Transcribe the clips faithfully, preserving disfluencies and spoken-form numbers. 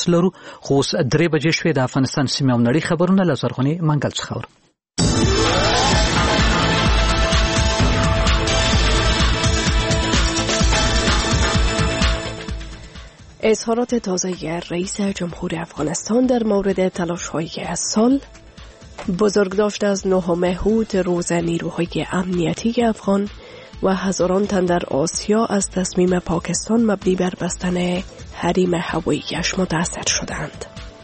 تاسو لرو خو اوس درې بجې شوې د افغانستان سیمه او نړۍ خبرونه له زرغونې منګل څخه اورو. اظهارات تازه رئیس جمهور افغانستان در مورد تلاش‌های سال، بزرگداشت از نهم هود روز نیروهای امنیتی افغان و هزاران تن در آسیا از تصمیم پاکستان مبنی بر بستن حریم هواییش متاثر شدند.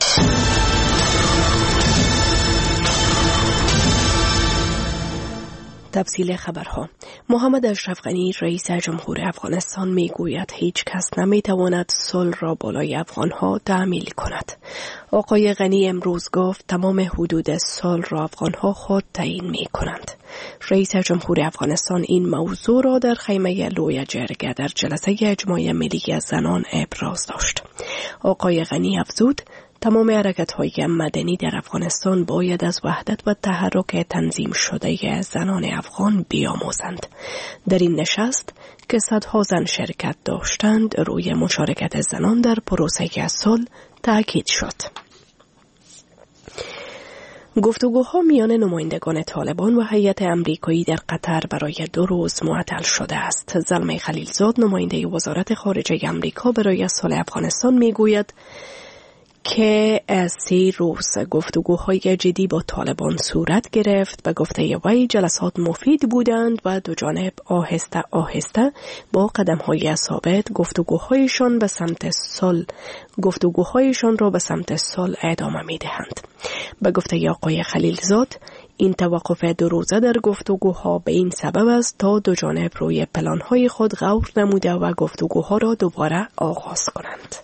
تفصیل خبرها. محمد اشرف غنی رئیس جمهور افغانستان می گوید هیچ کس نمی تواند صلح را بالای افغانها تأمیل کند. آقای غنی امروز گفت تمام حدود صلح را افغانها خود تعیین می کنند. رئیس جمهور افغانستان این موضوع را در خیمه لوی جرگه در جلسه اجماع ملی زنان ابراز داشت. آقای غنی افزود تمام حرکت‌های مدنی در افغانستان باید از وحدت و تحرک تنظیم شده زنان افغان بیاموزند. در این نشست که صدها زن شرکت داشتند روی مشارکت زنان در پروسه صلح تاکید شد. گفتگوها میان نمایندگان طالبان و هیئت امریکایی در قطر برای دو روز معطل شده است. زلمه خلیلزاد نماینده وزارت خارجه امریکا برای صلح افغانستان میگوید که از سه روز گفتگوهای جدی با طالبان صورت گرفت و گفته وی جلسات مفید بودند و دو جانب آهسته آهسته با قدم‌های ثابت گفتگوهایشان به سمت صلح گفتگوهایشان را به سمت صلح ادامه می‌دهند. به گفته آقای خلیلزاد این توقف دو روزه در گفتگوها به این سبب است تا دو جانب روی پلان‌های خود غور نموده و گفتگوها را دوباره آغاز کنند.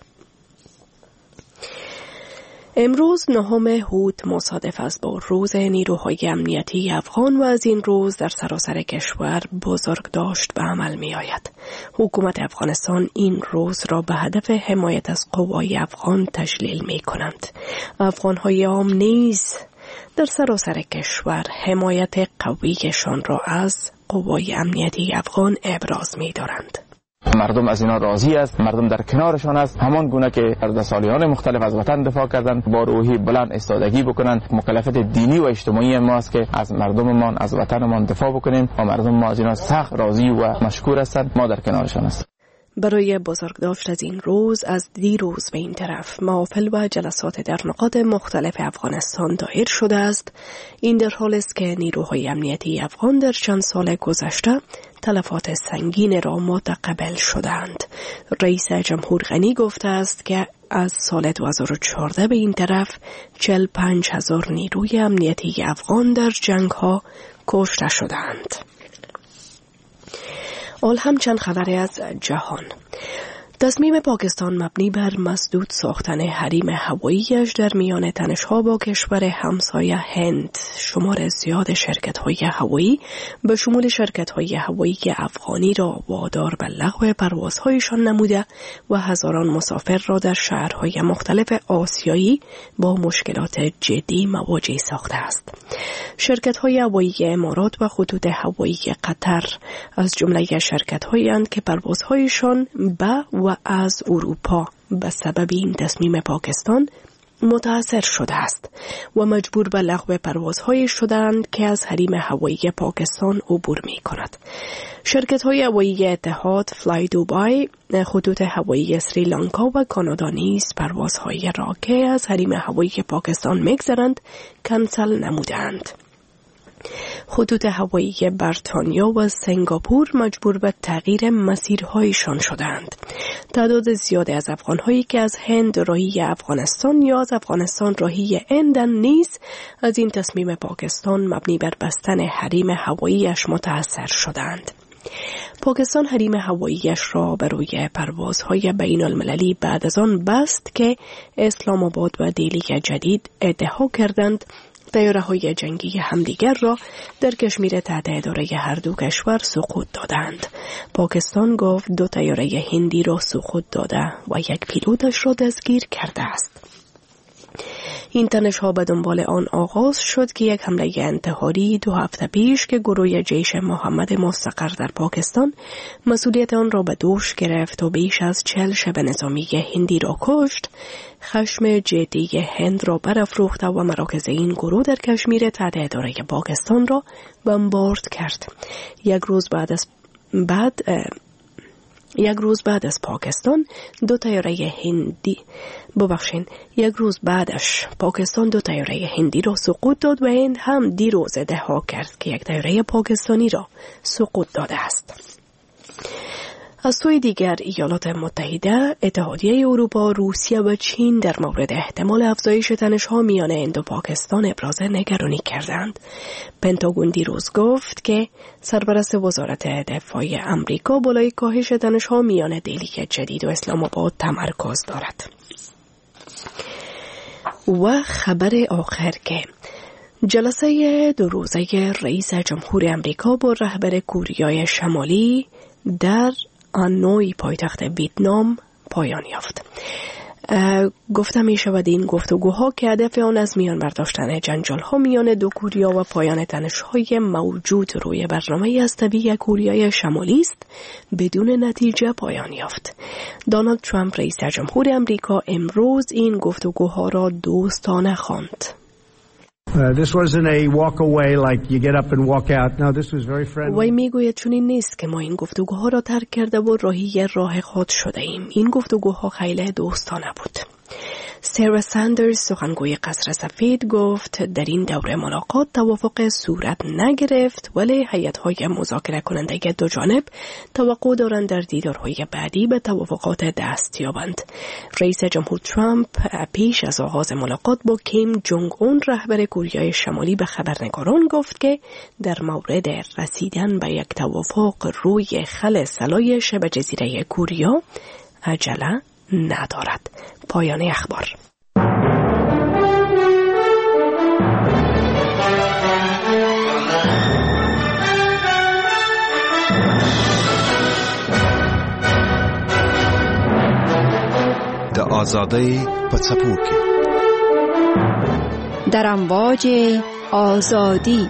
امروز نهم هود مصادف است با روز نیروهای امنیتی افغان و از این روز در سراسر کشور بزرگداشت به عمل می آید. حکومت افغانستان این روز را به هدف حمایت از قوای افغان تجلیل می کنند. افغانهای عام نیز در سراسر کشور حمایت قویشان را از قوای امنیتی افغان ابراز می دارند. مردم از اینا راضی است، مردم در کنارشان است، همان گونه که در سالیان مختلف از وطن دفاع کردند با روحی بلند ایستادگی بکنند. مکلفیت دینی و اجتماعی ماست که از مردممان از وطنمان دفاع بکنیم و مردم ما از اینا سخت راضی و مشکور هستند. ما در کنارشان است. برای بزرگداشت از این روز از دیروز به این طرف محافل و جلسات در نقاط مختلف افغانستان دایر شده است. این در حال است که نیروهای امنیتی افغان در چند سال گذشته تلفات سنگین را متقبل شدند. رئیس جمهور غنی گفته است که از سال دو هزار و چهارده به این طرف چهل و پنج هزار نیروی امنیتی افغان در جنگ ها کشته شدند. آل هم چند خبری از جهان. تصمیم پاکستان مبنی بر مسدود ساختن حریم هواییش در میان تنش‌ها با کشور همسایه هند شمار زیاد شرکت‌های هوایی به شمول شرکت‌های هوایی افغانی را وادار به لغو پروازهایشان نموده و هزاران مسافر را در شهرهای مختلف آسیایی با مشکلات جدی مواجه ساخته است. شرکت‌های هوایی امارات و خطوط هوایی قطر از جمله شرکت‌هایی اند که پروازهایشان به و از اروپا به سبب این تصمیم پاکستان متاثر شده است و مجبور به لغو پروازهای شدند که از حریم هوایی پاکستان عبور می کند. شرکت‌های هوایی اتحاد، فلای دوبای، خطوط هوایی سریلانکا و کانادا نیز پروازهای را که از حریم هوایی پاکستان می‌گذرند کنسل نمودند. خطوط هوایی بریتانیا و سنگاپور مجبور به تغییر مسیرهایشان شدند. تعداد زیادی از افغانهایی که از هند راهی افغانستان یا از افغانستان راهی هندن نیز از این تصمیم پاکستان مبنی بر بستن حریم هواییش متاثر شدند. پاکستان حریم هواییش را به روی پروازهای بین المللی بعد از آن بست که اسلام آباد و دهلی جدید ادعا کردند طیاره‌های جنگی همدیگر را در کشمیر تحت اداره هر دو کشور سقوط دادند. پاکستان گفت دو طیاره هندی را سقوط داده و یک پیلوتش را دستگیر کرده است. این تنش‌ها به دنبال آن آغاز شد که یک حمله انتحاری دو هفته پیش که گروه جیش محمد مستقر در پاکستان مسئولیت آن را به دوش گرفت و بیش از چهل شب نظامی هندی را کشت، خشم جدی هند را برافروخت و مراکز این گروه در کشمیر تحت اداره پاکستان را بمبارد کرد. یک روز بعد از بعد یک روز بعد از پاکستان دو طیاره هندی ببخشین یک روز بعدش پاکستان دو طیاره هندی را سقوط داد و هند هم دیروز ادعا کرد که یک طیاره پاکستانی را سقوط داده است. از سوی دیگر ایالات متحده، اتحادیه اروپا، روسیه و چین در مورد احتمال افزایش تنش‌ها میان هند و پاکستان ابراز نگرانی کردند. پنتاگون دیروز گفت که سرپرست وزارت دفاع امریکا بالای کاهش تنش‌ها میان دهلی جدید و اسلام آباد تمرکز دارد. و خبر آخر که جلسه دو روزه رئیس جمهور امریکا با رهبر کوریای شمالی در هانوی پایتخت ویتنام پایان یافت. گفته می شود این گفتگوها که هدف آن از میان برداشتن جنجال ها میان دو کوریا و پایان تنش های موجود روی برنامه هسته‌ای کوریای شمالی است بدون نتیجه پایان یافت. دونالد ترامپ رئیس جمهور امریکا امروز این گفتگوها را دوستانه خواند. Uh, this wasn't a walk away like you get up and walk out. No, this was very friendly. وی میگوید چنین نیست که ما این گفتگوها را ترک کرده و راهی راه خود شده ایم. این گفتگوها خیلی دوستانه بود. سارا ساندرز سخنگوی قصر سفید گفت در این دوره ملاقات توافق صورت نگرفت ولی هیئت‌های مذاکره کننده دو جانب توقع دارند در دیدارهای بعدی به توافقات دست یابند. رئیس جمهور ترامپ پیش از آغاز ملاقات با کیم جونگ اون رهبر کوریای شمالی به خبرنگاران گفت که در مورد رسیدن به یک توافق روی خل سلای شبه جزیره کوریا عجله ندارد. پایان اخبار. د آزادۍ په څپو کې در امواج آزادی.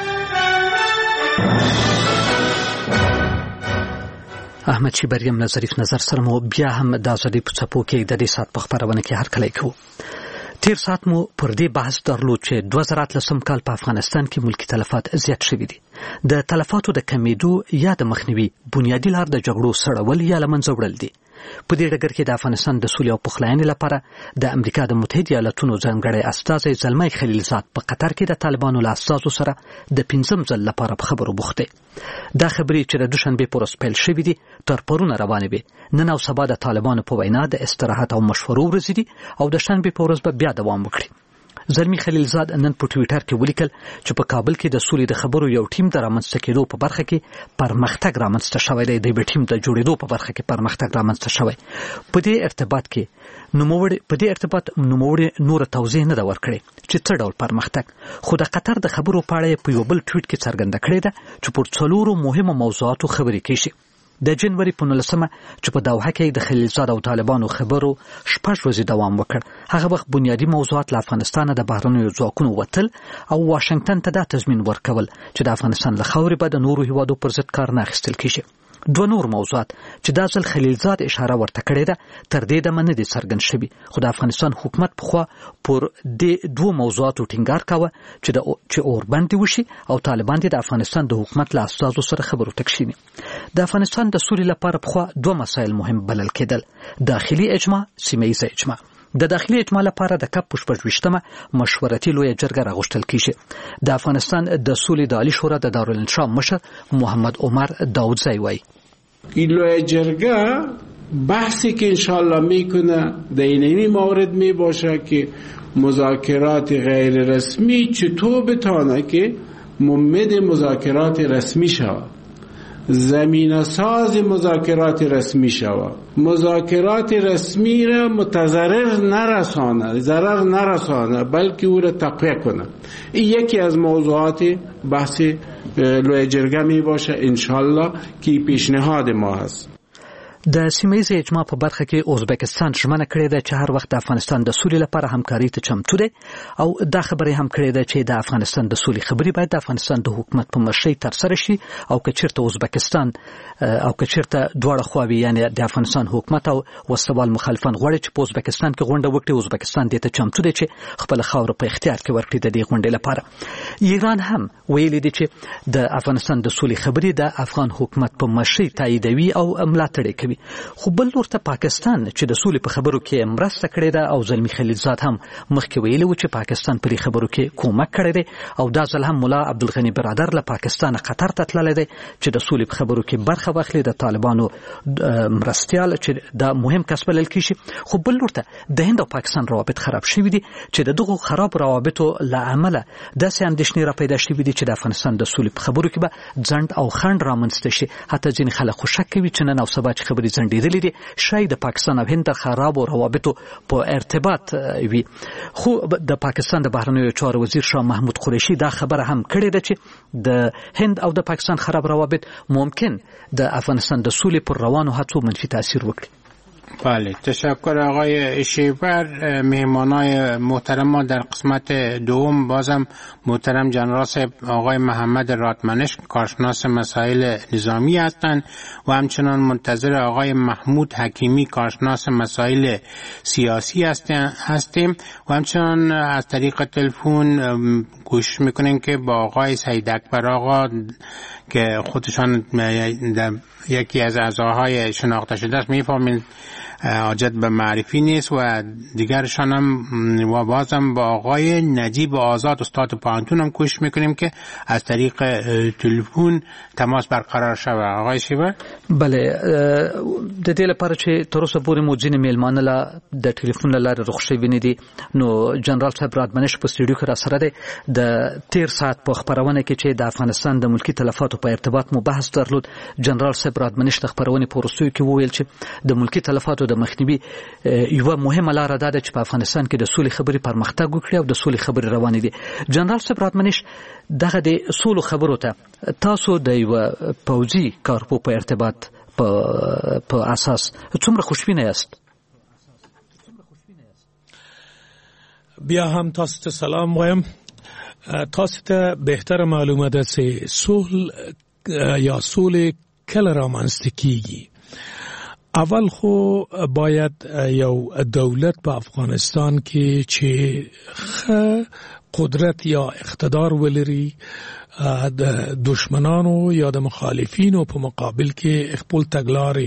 احمد شیبریم له ظریف نظر سره مو بیا هم د ازادۍ په څپو کې د دې ساعت په خبرونه کې هرکلی کوو. تیر ساعت مو پر دې بحث درلود چې دوه زره اتلسم کال په افغانستان کې ملکی تلفات زیات شوي دي. د تلفاتو د کمیدو یا د مخنیوي بنیادی لار د جګړو سړول یا له منځه وړل دي. په دې ډګر کې د افغانستان د سولې او پخلاینې لپاره د امریکا د متحده ایالاتونو ځانګړی استازی زلمی خلیلزاد په قطر کې د طالبانو له استازو سره د پنځم ځل لپاره په خبرو بوخت دی. دا خبرې چې د دوشنبې په ورځ پیل شوې دي تر پرونه روانې وي. نن او سبا د طالبانو په وینا د استراحت او مشورو ورځې دي او د شنبې په ورځ به بیا دوام وکړي. زلمی خلیلزاد نن په ټویټر کې ولیکل چې په کابل کې د سولې د خبرو یو ټیم د رامنځته کېدو په برخه کې پرمختګ رامنځته شوی دی. د یو ټیم د جوړېدو په برخه کې پرمختګ رامنځته شوی. په دې ارتباط کې نوموړي په دې ارتباط نوموړي نور توضیح نه دا ورکړي چې څه ډول پرمختګ. خو د قطر د خبرو په اړه په یو بل ټویټ کې څرګنده کړې ده چې پر څلورو مهمو موضوعاتو خبرې کیږي. د جنوري په نولسمه چې په دوحه کې د خلیلزاد او طالبانو خبرو شپږ ورځې دوام وکړ. هغه وخت بنیادی موضوعات له افغانستان د بهرنیو ځواکونو وتل او واشنگټن ته دا تضمین ورکول چې د افغانستان له خاورې به د نورو هیوادو پر ضد کار نه اخیستل کیږي. دوه نور موضوعات چې دا ځل خلیلزاد اشاره ورته کړې ده تر دې دمه نه دي څرګند شوي. خو د افغانستان حکومت پخوا پر دې دوه موضوعاتو ټینګار کاوه چې د چې اوربند وشي او طالبان د افغانستان د حکومت له استازو سره خبرو تکشینی. د افغانستان د سولې لپاره پخوا دوه مسایل مهم بلل کېدل: داخلي اجماع، سیمه ییزه اجماع. د داخلي اجماع لپاره د کپ شپږویشتمه مشورتي لویه جرګه راغوښتل کیږي. د افغانستان د سولې د عالی شورا د دارالانشا مشر محمد عمر داودزی وایي این لویه جرگه بحثی که انشالله میکنه در اینمی مورد می باشه که مذاکرات غیر رسمی چطور بتانه که ممد مذاکرات رسمی شود، زمینه ساز مذاکرات رسمی شود، مذاکرات رسمی را متضرر نرسانه، ضرر نرسانه، بلکه او را تقویه کنه. این یکی از موضوعات بحث لویه جرگه می باشه انشالله که پیشنهاد ما هست. د سیمه‌یز اجماع په برخه کې ازبکستان ژمنه کړې ده چې هر وخت د افغانستان د سولې لپاره همکاري ته چمتو دی او دا خبره هم کړې ده چې د افغانستان د سولې خبرې باید د افغانستان د حکومت په مشرۍ ترسره شي او که چیرته ازبکستان او که چیرته دواړه خواوې یعنی د افغانستان حکومت او وسوال مخالفان غواړي چې په ازبکستان کې غونډه وکړي، ازبکستان دې ته چمتو دی چې خپل خاور په اختیار کې ورکړي د دې غونډې لپاره. ایران هم ویلي دی چې د افغانستان د سولې خبرې د افغان حکومت په مشرۍ تاییدوي او ملاتړ کوي. خو بل لور ته پاکستان چې د سولې په خبرو کې مرسته کړې ده او زلمی خلیلزاد هم مخکې ویلي و چې پاکستان په دې خبرو کې کومک کړی دی او دا ځل هم ملا عبدالغني برادر له پاکستان قطر ته تللی دی چې د سولې په خبرو کې برخه واخلي، د طالبانو مرستیال چې دا مهم کس بلل کېږي. خو بل لور ته د هند او پاکستان روابط خراب شوي دي چې د دغو خراب روابطو له امله داسې اندېښنې را پیدا شوي دي چې د افغانستان د سولې په خبرو کې به ځنډ او خنډ رامنځته شي. حتی ځینې خلک خو شک کوي چې نن او سبا چې خبرې ځنډېدلې دي شاید د پاکستان او هند د خرابو روابطو په ارتباط وي. خو د پاکستان د بهرنیو چارو وزیر شاه محمود قریشي دا خبره هم کړې ده چې د هند او د پاکستان خراب روابط ممکن د افغانستان د سولې پر روانو هڅو منفي تاثیر وکړي. بله، تشکر آقای شیبر. مهمانای محترم ما در قسمت دوم بازم محترم جنرال صاحب آقای محمد رادمنش کارشناس مسائل نظامی هستند و همچنان منتظر آقای محمود حکیمی کارشناس مسائل سیاسی هستیم و همچنان از طریق تلفن گوش میکنیم که با آقای سعید اکبر آقا که خودشان یکی از اعضاهای شناخته شده است میفهمید حاجت به معرفی نیست و دیگرشان هم و بازم با آقای نجیب آزاد استاد پانتون هم کوشش میکنیم که از طریق تلفن تماس برقرار شود. آقای شیبر. بله، د دې لپاره چې تر اوسه پورې مو ځینې میلمانه له د ټلیفون له لارې رخ شوي نه دي نو جنرال صاحب رادمنش په سټوډیو کې راسره دی. د تیر ساعت په خبرونه کې چې د افغانستان د ملکی تلفاتو په ارتباط مو بحث درلود، جنرال صاحب رادمنش د خبرونې په وروستیو کې وویل چې د ملکی تلفاتو د مخنیوي یوه مهمه لاره دا ده چې په افغانستان کې د سولې خبرې پرمختګ وکړي او د سولې خبرې روانې دي. جنرال صاحب رادمنش دغه د سولو خبرو ته تاسو د یوه پوځي کارپو په ارتباط په اساس څومره خوشبینه یاست؟ بیا هم تاسو ته سلام وایم. تاسو ته بهتر معلومه ده چې صلح یا سولې کله رامنځته کیږي. اول خو باید یو دولت په افغانستان کې چې قدرت یا اقتدار ولري د دشمنانو یا د مخالفینو په مقابل کې خپل تګلارې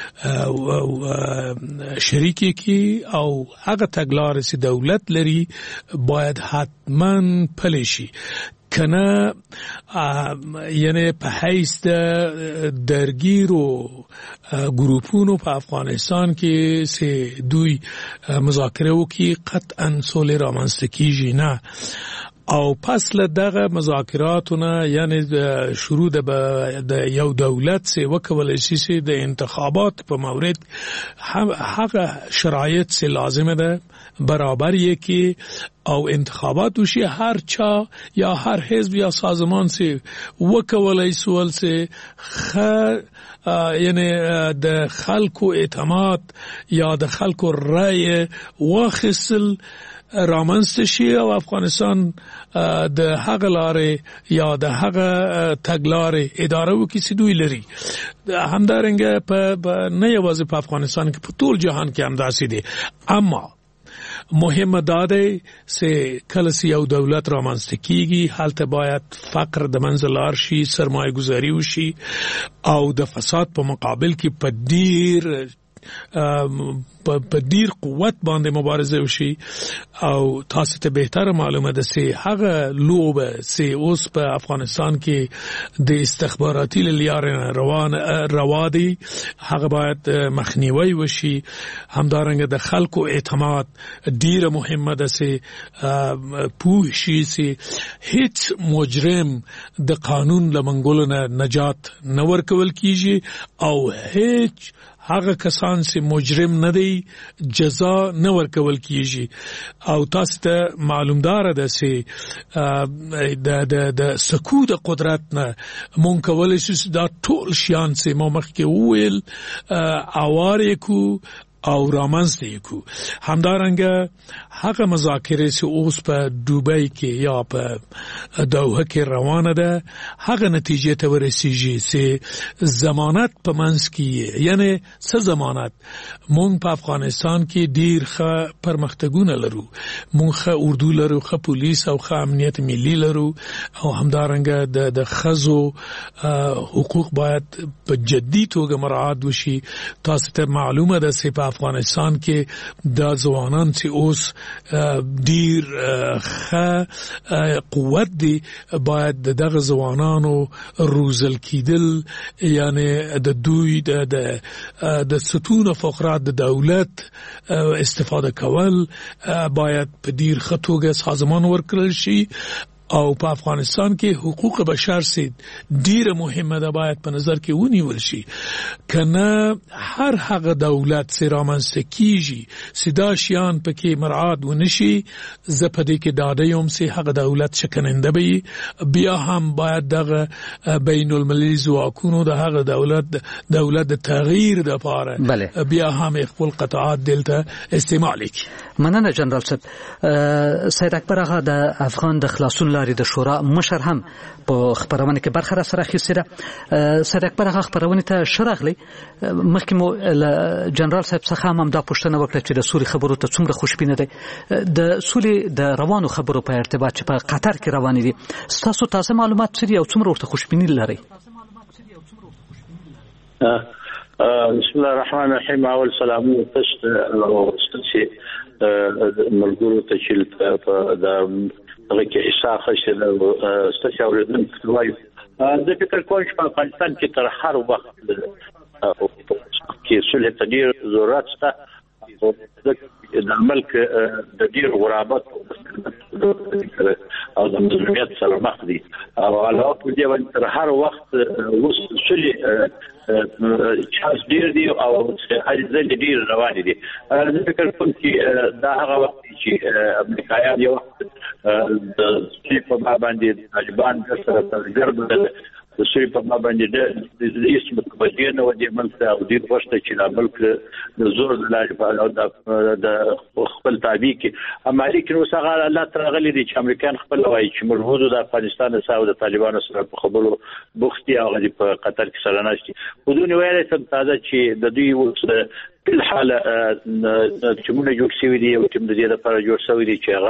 شریکي کی او هغه تګلارې چې دولت لري باید حتما پلي شي. کنه یعنی په حیث د درگیرو ګروپونو په افغانستان کې چې دوی مذاکره وکړي قطعا سولې رامنځته کیږي نه. او پس له دغه مذاکراتونه یعنی شروع د یو دولت چې وکولای شي د انتخابات په مورد هغه شرایط چې لازمه ده برابر یکی او انتخابات وشي، هر چا یا هر حزب یا سازمان سے وکولای سوال سے خ یعنی د خلکو اعتماد یا د خلکو رای واخصل رامنځته شي او افغانستان د هغه لارې یا د هغه تګلارې اداره وکړي چې دوی لري. همدارنګه په نه یوازې په افغانستان کې په ټول جهان کې همداسې دي. اما مهمه دا ده چې کله چې یو دولت رامنځته کیږي هلته باید فقر د منځه لاړ شي، سرمایه گذاري وشي او د فساد په مقابل کې په ډیر په ډیر قوت باندې مبارزه وشي. او تاسو ته بهتر معلومه ده چې هغه لوبه چې اوس په افغانستان کې د استخباراتي لارې روان روادي هغه باید مخنیوي وشي. همدارنګه د خلکو اعتماد ډیره مهمه ده چې پوه شي چې هیڅ مجرم د قانون له منګولو نه نجات نه ورکول کیږي او هیڅ هغه کسان چې مجرم نه دی جزا نه ورکول کیږي او تاسو ته معلومدار ده چې د د د سکوت قدرت نه مونږ کولای شو دا ټول شیان چې ما مخکې وویل اواره کو او رامنځته کو. همدارنګه هغه مذاکره چې اوس په دوبۍ کې یا په دوحه کې روانه ده هغه نتیجه ته ورسیږي چې ضمانت په منځ کې یعنی څه ضمانت مونږ په افغانستان کې ډیر ښه پرمختګونه لرو مونږ ښه اردو لرو ښه پولیس او ښه امنیت ملي لرو او همدارنګه د د ښځو حقوق باید په جدي توګه مراعات وشي. تاسو ته معلومه ده چې په افغانستان کې د ځوانان چې اوس ډیر ښه قوت دی باید دغه ځوانانو روزل کیدل یعنی د دوی د د ستون فقرات د دولت استفاده کول باید په ډیر ښه توګه سازمان ورکړل شي او په افغانستان کې حقوق بشر سي ډیره مهمه ده باید په نظر کې ونیول شي کنه هر هغه دولت چې رامنځته کیږي سدا شیان پکې مراعات ونشي زپدې کې داده یم چې هغه دولت شکننده وي بیا هم باید دغه بین المللي ځواکونو د هغه دولت دولت د تغییر د پاره بیا هم خپل قطعات دلته استعمال کی. مننه جنرال صاحب. سید اکبر آغا د افغان د خلاصون لارې د شورا مشر هم په خبرونه کې برخه را سره اخیستې ده. سید اکبر آغا خبرونه ته شرغلی مخکې مو جنرال صاحب څخه هم دا پوښتنه وکړه چې د سولې خبرو ته څومره خوشبینه دی د سولې د روانو خبرو په ارتباط چې په قطر کې روانې دي ستاسو تازه معلومات څه دي او څومره ورته خوشبیني لرئ؟ بسم الله الرحمن الرحیم. اول سلام تشت استشي ملګرو ته چې په د هغه کې حساب خشه استشي اوریدل کوي. د فکر کوم چې په افغانستان کې تر هر وخت کې صلح ته ډیر ضرورت شته د ملک د ډیر غرابت او د مظلومیت سره مخ دي او علاوه په دې باندې تر هر وخت وصلي چانس ډیر دی او هر ځل ډیر روان دي. زه فکر کوم چې دا هغه وخت چې امریکایان یو د سپی په باندې طالبان سره ترګرد د سری په باندې د اسم په بدین او د ملک او د پښته چې د ملک د زور د لارې د خپل تابع کې امریکا نو څنګه الله ترغلي دي چې امریکایان خپل وایي چې مرغوزو د افغانستان او د طالبانو سره په خبرو بوختي او د قطر کې سره نشي بدون ویل سم تازه چې د دوی په الحاله چې موږ جوړ شوی دی او چې د دې لپاره جوړ شوی دی چې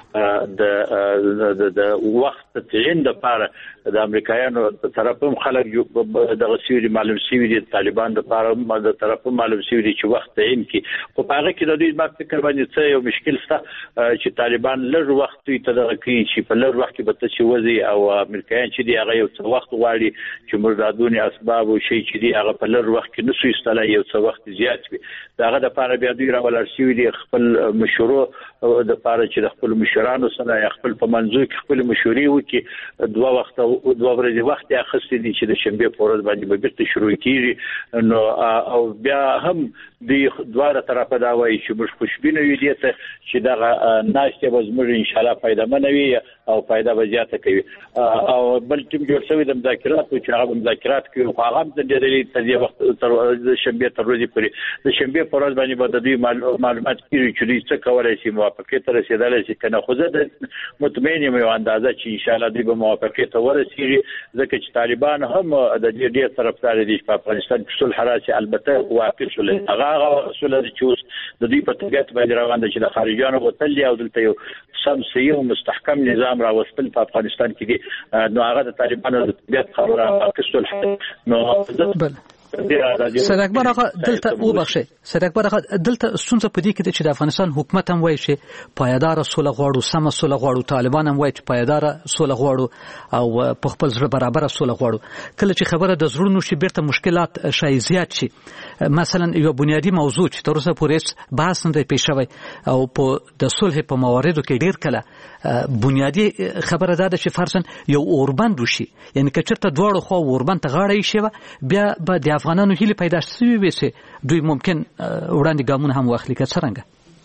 هغه د د وخت تعین د لپاره د امریکایانو طرفم خلک د غسیوري معلوم شوی دي طالبان د لپاره د طرفم معلوم شوی دي چې وخت تعین کی خو هغه کې د دوی په فکر باندې څه یو مشکل شته چې طالبان لږ وخت ته دغه کوي چې په لږ وخت کې به څه وځي او امریکایان چې دی هغه یو څه وخت غواړي چې مرادونی اسباب او شی چې دی هغه په لږ وخت کې نسو استله یو څه وخت زیات وي داغه د لپاره بیا دوی راولر شوی دي خپل مشورو د لپاره چې د خپل مشرانو سره خپل په منځو کې خپل مشوري وکي دوه وخت او دوه ورځې وخت یې اخستې دي چې د شنبه په ورځ باندې به بیرته شروع کیږي نو او بیا هم د دوه طرفه دا وایي چې موږ خوشبینه یو دي چې دا ناشته به زموږ ان شاء الله فائدہ منوي او فائدہ به زیاته کوي او بل ټیم جوړ شوی د مذاکرات او چې هغه مذاکرات کوي خو هغه د دې تدې وخت تر شنبه تر ورځې پورې د شنبه په ورځ باندې به د دې معلومات کیږي چې دوی څه کولای شي موافقه ته رسیدل شي کنه خو زه مطمئن یم یو اندازه چې ان شاء الله دوی به موافقه ته ورسیږي ځکه چې طالبان هم د دې ډیر طرفدار دي په افغانستان کې صلح راسي البته واقع شول هغه صلح چې د دې په توګه باندې روان دي چې د خارجيانو وتل او دلته یو سم سیو مستحکم نظام راوستل په افغانستان کې دي نو هغه د طالبانو د طبيعت خبره واقع صلح نو سید اکبر آقا دلته وبخښئ سید اکبر آقا دلته ستونزه په دې کې ده چې د افغانستان حکومت هم وایي چې پایدار صلح غواړو سم صلح غواړو طالبان هم وایي چې پایدار صلح غواړو او په خپل ځړ برابر صلح غواړو کله چې خبره د زړونو شي بیرته مشکلات شای زیات شي مثلا یو بنیادی موضوع چې تر اوسه پورې بحث نه دی پیښ شوی او په د صلح په مواردو کې ډیر کله بنیادی خبره ده چې فرضاً یو اوربند وشي یعنی که چېرته دواړو خوا اوربند ته غاړه یې شي بیا به د افغانانو هیله پیدا شوې وي چې دوی ممکن وړاندې ګامونه هم واخلي که څرنګه؟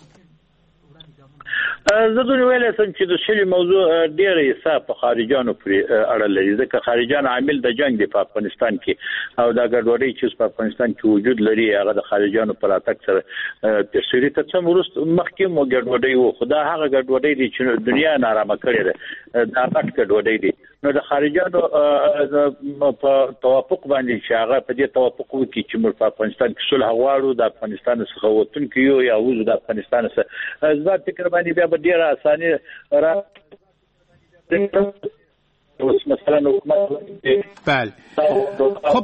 زه دوی ویلای سم چې د شلي موضوع ډېره حصه په خارجانو پورې اړه لري، ځکه خارجان عامل د جنگ دی په افغانستان کې، او دا ګډوډۍ چې په افغانستان کې وجود لري هغه د خارجانو پر اتک سره تشریح ته څم وروسته مخکې مو ګډوډۍ وو، خو دا هغه ګډوډۍ دی چې دنیا نارامه کړې ده، دا پټ ګډوډۍ دی. نو د خارجانو په توافق باندې چې هغه په دې توافق وکړي چې موږ په افغانستان کې صلح غواړو، د افغانستان څخه وتونکي یو یا وځو د افغانستان څخه، زما فکر باندې بیا به ډېره اساني را مثلا بله. خب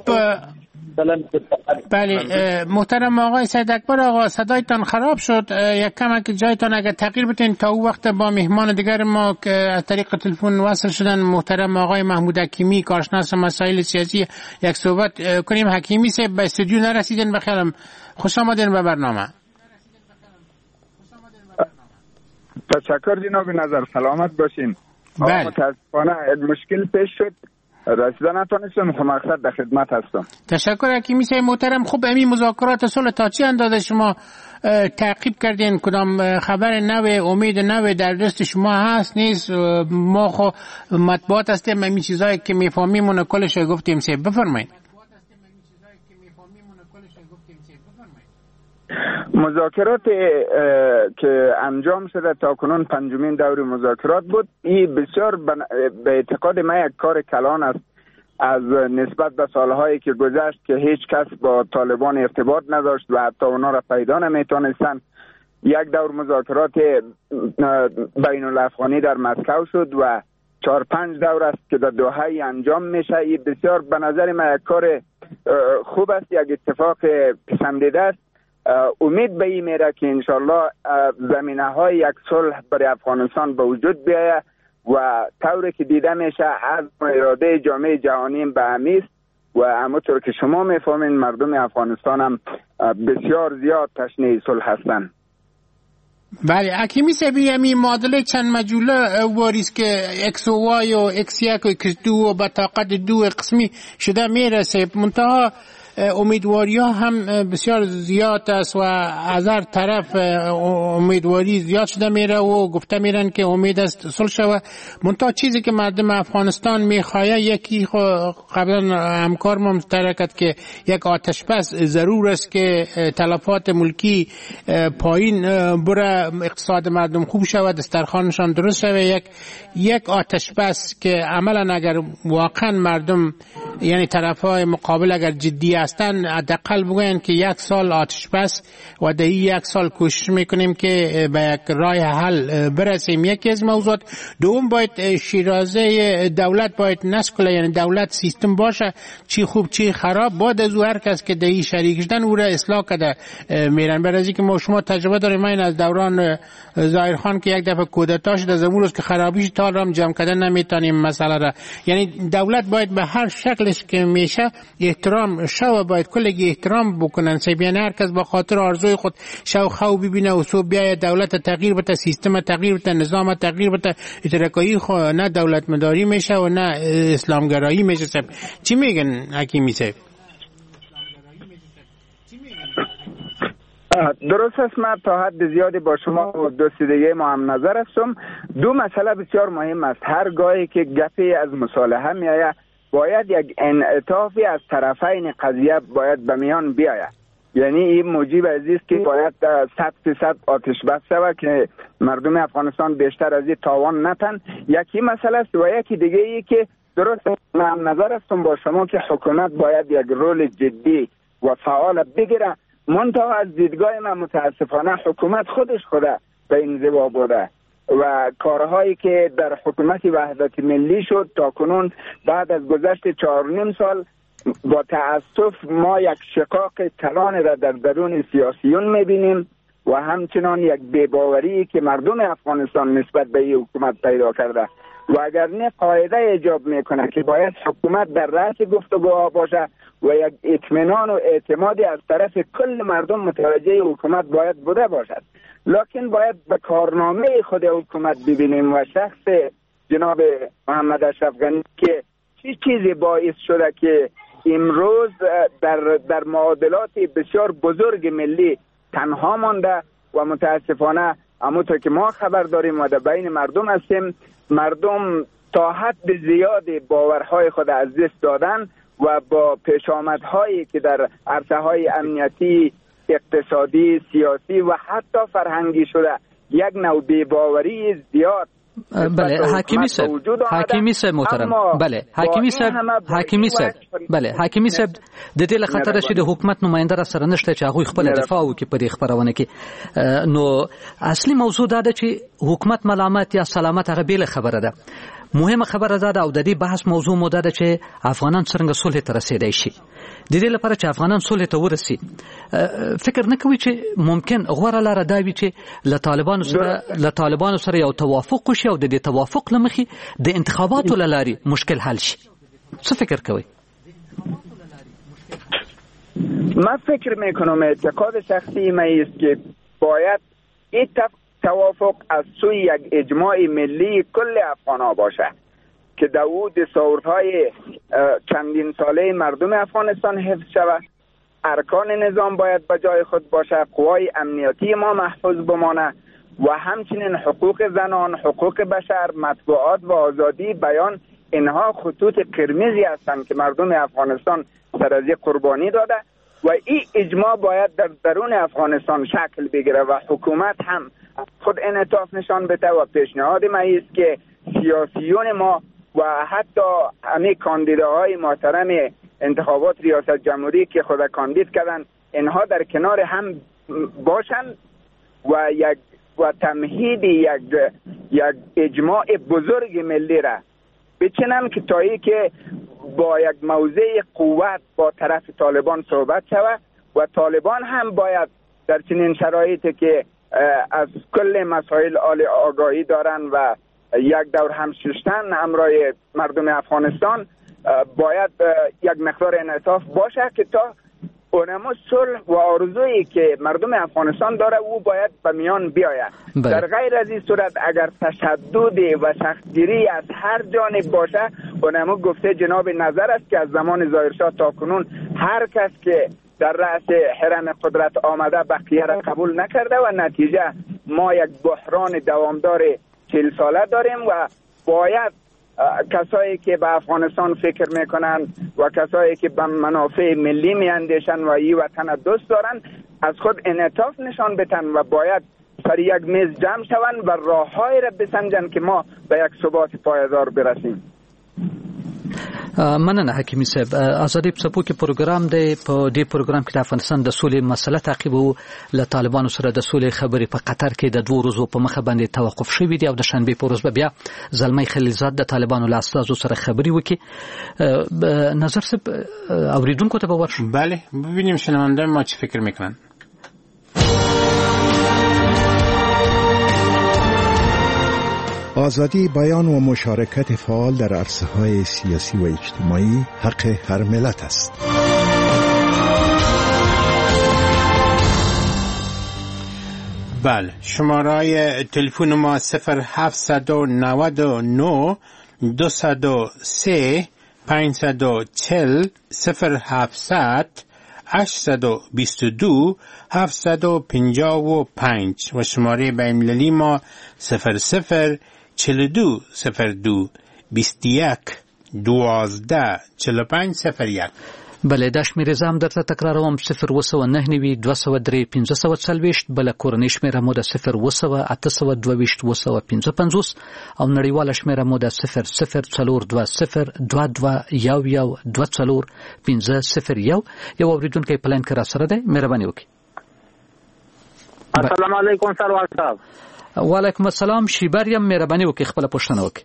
بله محترم آقای سید اکبر آقا، صدایتان خراب شد، یک کمک جایتان اگر تغییر بتین تا او وقت با مهمان دیگر ما که از طریق تلفن وصل شدن محترم آقای محمود حکیمی کارشناس مسائل سیاسی یک صحبت کنیم. حکیمی سے به استودیو نرسیدن، بخیرم خوش آمدین به برنامه. تشکر جناب نظر، سلامت باشین. بله. متاسفانه مشکل پیش شد، رسیدن نتونستم، مقصد در خدمت هستم. تشکر حکیمی صاحب محترم. خوب امی مذاکرات صلح تا چه اندازه شما تعقیب کردین؟ کدام خبر نو، امید نو در دست شما هست نیست؟ ما خو مطبوعات هستیم، امی چیزایی که میفهمیم اون کلش گفتیم سه بفرمایید. مذاکرات که انجام شده تا کنون پنجمین دور مذاکرات بود. این بسیار به اعتقاد من یک کار کلان است از نسبت به سالهایی که گذشت که هیچ کس با طالبان ارتباط نداشت و حتی اونا را پیدا نمیتونستن. یک دور مذاکرات بین الافغانی در مسکو شد و چهار پنج دور است که در دوحه انجام میشه. این بسیار به نظر من یک کار خوب است، یک اتفاق پسندیده است. امید به این میره که انشالله زمینه های یک صلح برای افغانستان به وجود بیاید و طوری که دیده میشه از اراده جامعه جهانی به همیست و همونطور که شما میفهمین مردم افغانستان هم بسیار زیاد تشنه صلح هستند. بله حکیمی صاحبی، همی معادله چند مجوله واریز که اکس و وای و اکس یک و اکس دو و به طاقت دو قسمی شده میرسه، منتها امیدواری ها هم بسیار زیاد است و از هر طرف امیدواری زیاد شده میره و گفته میرن که امید است صلح شود. منتها چیزی که مردم افغانستان میخواه، یکی قبلا همکار ما مشترکت که یک آتش بس ضرور است که تلفات ملکی پایین بره، اقتصاد مردم خوب شود، دسترخوانشان درست شود. یک یک آتش بس که عملا اگر واقعا مردم یعنی طرفای مقابل اگر جدی هستن، حداقل بگوین که یک سال آتش بس و در یک سال کوشش میکنیم که به یک راه حل برسیم. یکی از موضوعات. دوم، باید شیرازه دولت باید نسکله، یعنی دولت سیستم باشه، چی خوب چی خراب، باید از هر کس که در این شریک شدن او را اصلاح کرده میرن. برای که ما شما تجربه داریم، من از دوران ظاهر خان که یک دفعه کودتا شده، زمون روز که خرابیش تا را جمع کردن نمیتونیم مسئله را. یعنی دولت باید به هر شکلش که میشه احترام شو، باید کلگی احترام بکنن. سیبیان هر کس با خاطر آرزوی خود شو خو ببینه و سو بیاید دولت تغییر بده، سیستم تغییر بده، نظام تغییر بده، اترکایی خو نه دولت مداری میشه و نه اسلامگرایی میشه. سب چی میگن حکیمی صاحب؟ درست است، من تا حد زیادی با شما و دوست دیگه ما هم نظر هستم. دو مسئله بسیار مهم است. هر گاهی که گپی از مصالحه میآید باید یک انعطافی از طرفین قضیه باید به میان بیاید. یعنی این موجب عزیز که باید صد فیصد آتش بس شود که مردم افغانستان بیشتر از این تاوان نتن. یکی مسئله است و یکی دیگه ای که درست من نظر هستم با شما که حکومت باید یک رول جدی و فعال بگیره. منتها از دیدگاه من متاسفانه حکومت خودش خوده به این زوا بوده و کارهایی که در حکومت وحدت ملی شد تا کنون بعد از گذشت چهار نیم سال با تأسف ما یک شقاق کلان را در درون سیاسیون میبینیم و همچنان یک بی‌باوری که مردم افغانستان نسبت به این حکومت پیدا کرده و اگر نه قاعده ایجاب میکنه که باید حکومت در رأس گفتگوها باشه و یک اطمینان و اعتمادی از طرف کل مردم متوجه حکومت باید بوده باشد، لکن باید به کارنامه خود حکومت ببینیم و شخص جناب محمد اشرف غنی که چی چیزی باعث شده که امروز در در معادلات بسیار بزرگ ملی تنها مانده و متاسفانه همونطور که ما خبر داریم و در بین مردم هستیم، مردم تا حد زیادی باورهای خود از دست دادن و با پیشامدهایی که در عرصه های امنیتی، اقتصادی، سیاسی و حتی فرهنگی شده یک نوع بی‌باوری زیاد. بله حکیمی صاحب، حکیمی صاحب محترم، بله حکیمی صاحب، حکیمی صاحب، بله حکیمی صاحب د دې له خاطر چې د حکومت نماینده را سره نشته چې هغه خپل دفاع وکړي په دې خبرونه کې، نو اصلي موضوع دا ده چې حکومت ملامت یا سلامت هغه بیل خبره ده. مهمه خبره ده او د دې بحث موضوع مو ده چې افغانان څنګه صلح ته رسیدای شي. د دې لپاره چې افغانان صلح ته ورسي، فکر نه کوي چې ممکن غوړه لاره دا وي چې له طالبانو سره له طالبانو سره یو توافق وشي او د دې توافق لمخې د انتخاباتو لاري مشکل حل شي. څه فکر کوي؟ من فکر میکنم اعتقاد شخصی من است که باید این توافق از سوی یک اجماع ملی کل افغان‌ها باشه که داود دستورهای چندین ساله مردم افغانستان حفظ شود، ارکان نظام باید به جای خود باشه، قوای امنیتی ما محفوظ بمانه و همچنین حقوق زنان، حقوق بشر، مطبوعات و آزادی بیان، اینها خطوط قرمزی هستند که مردم افغانستان سر از قربانی داده و این اجماع باید در درون افغانستان شکل بگیره و حکومت هم خود انعطاف نشان بده و پیشنهاد ما است که سیاسیون ما و حتی همه کاندیداهای محترم انتخابات ریاست جمهوری که خود کاندید کردن اینها در کنار هم باشن و یک و تمهید یک یک اجماع بزرگ ملی را بچنن که تایی که با یک موضع قوت با طرف طالبان صحبت شود و طالبان هم باید در چنین شرایطی که از کل مسائل عالی آگاهی دارن و یک دور هم ششتن همراه مردم افغانستان باید یک مقدار انعطاف باشه که تا اونمو صلح و آرزویی که مردم افغانستان داره او باید به میان بیاید. در غیر از این صورت اگر تشدد و سختگیری از هر جانب باشه، اونمو گفته جناب نظر است که از زمان ظاهرشاه تا کنون هر کس که در رأس حرم قدرت آمده بقیه را قبول نکرده و نتیجه ما یک بحران دوامدار چهل ساله داریم و باید کسایی که به افغانستان فکر میکنن و کسایی که به منافع ملی میاندیشن و این وطن دوست دارن از خود انعطاف نشان بدن و باید سر یک میز جمع شوند و راههایی را بسنجن که ما به یک ثبات پایدار برسیم. مننه حکیمی صاحب. آزادی په څپو کې پروګرام دی، په دې پروګرام کې د افغانستان د سولې مسله تعقیبو. له طالبانو سره د سولې خبرې په قطر کې د دوه ورځو په مخه باندې توقف شوې دي او د شنبې په ورځ به بیا زلمی خلیلزاد د طالبانو له استازو سره خبرې وکړي. نظر صاحب اوریدونکو ته به ورشو. بله ببینیم شنونده ما چی فکر میکنن. آزادی بیان و مشارکت فعال در عرصه‌های سیاسی و اجتماعی حق هر ملت است. بله شماره تلفن ما صفر هفت نه نه دو صفر سه پنج چهل صفر هفت هشت دو دو هفت پنجاه و پنج و شماره بین‌المللی ما صفر صفر چهل دو صفر دو بیست یک دوازده چهل و پنج صفر یک. بله دا شمیره زم درته تکراروم صفر و سوه نه نوي دوه سوه درې پنځه سوه څلوېښت، بله کورنۍ شمیره مو ده صفر و سوه اته سوه دوه ویشت اوه سوه پنځه پنځوس او نړیواله شمیره مو ده صفر صفر څلور دوه صفر دوه دوه یو یو دوه څلور پنځه صفر یو. یو اورېدونکی په لاین کې را سره دی، مهرباني وکړئ. السلام علیکم سروال صاحب. وعلیکم السلام. شیبر یم، مهرباني وکړئ خپله پوښتنه وکړئ.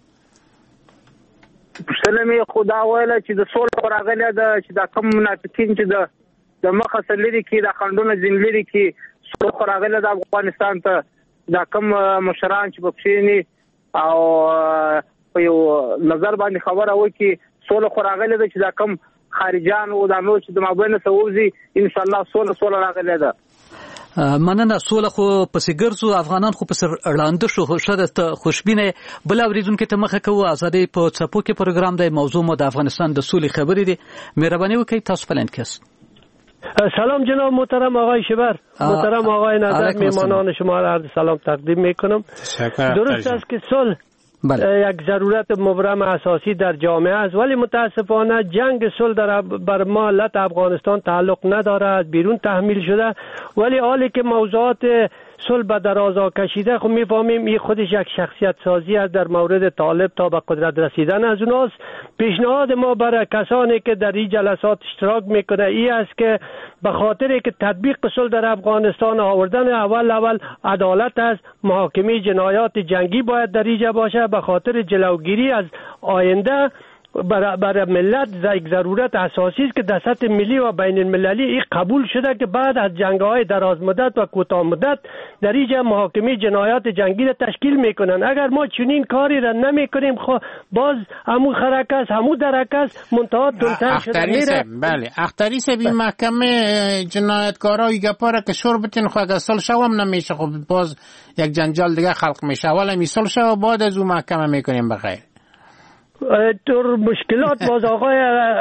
پوښتنه مې خدا ویله چې د سولې راغلی ده چې دا کوم منافقین چې د د مخه سره لري کې دا خنډونه ځین لري کې سولې راغلی ده افغانستان ته، دا کوم مشران چې په کښېني او په یو نظر باندې خبره وکړي سولې راغلی ده چې دا کوم خارجان او دا نور چې د مابین څخه وځي انشاءالله سولې سولې راغلی ده. مننه. سوله خو پسې ګرځو، افغانان خو پسې اړانده شو. شاید خوشبینه بل اوریدونکو ته مخه کوو. ازادي په څپو کې پروګرام دی، موضوع مو د افغانستان د سولې خبرې دي. مهرباني وکړئ تاسو پلان کس. سلام جناب محترم آقای شبر، محترم آقای نظر، میهمانان شما را عرض سلام تقدیم میکنم. درست است که صلح یک ضرورت مبرم اساسی در جامعه است، ولی متاسفانه جنگ صلح در بر ملت افغانستان تعلق ندارد، بیرون تحمیل شده. ولی حالی که موضوعات صلح به درازا کشیده، خب میفهمیم این خودش یک شخصیت سازی است در مورد طالب تا به قدرت رسیدن از اوناست. پیشنهاد ما برای کسانی که در این جلسات اشتراک میکنه این است که به خاطر که تطبیق صلح در افغانستان آوردن اول اول عدالت است، محاکمه جنایات جنگی باید در اینجا باشه. به خاطر جلوگیری از آینده برای بر ملت یک ضرورت اساسی است که در سطح ملی و بین المللی این قبول شده که بعد از جنگ‌های دراز مدت و کوتاه مدت در اینجا محاکمه جنایات جنگی را تشکیل میکنن. اگر ما چنین کاری را نمیکنیم، خب باز همون خرکس همون درکس منتها دلتر شده میره. بله اختری سبی محکمه جنایتکارای گپاره که شور بتین خو اگر صلح شوم نمیشه، خب باز یک جنجال دیگه خلق میشه. اولا می صلح شو بعد از اون محکمه میکنیم بخیر. طور مشکلات باز آقای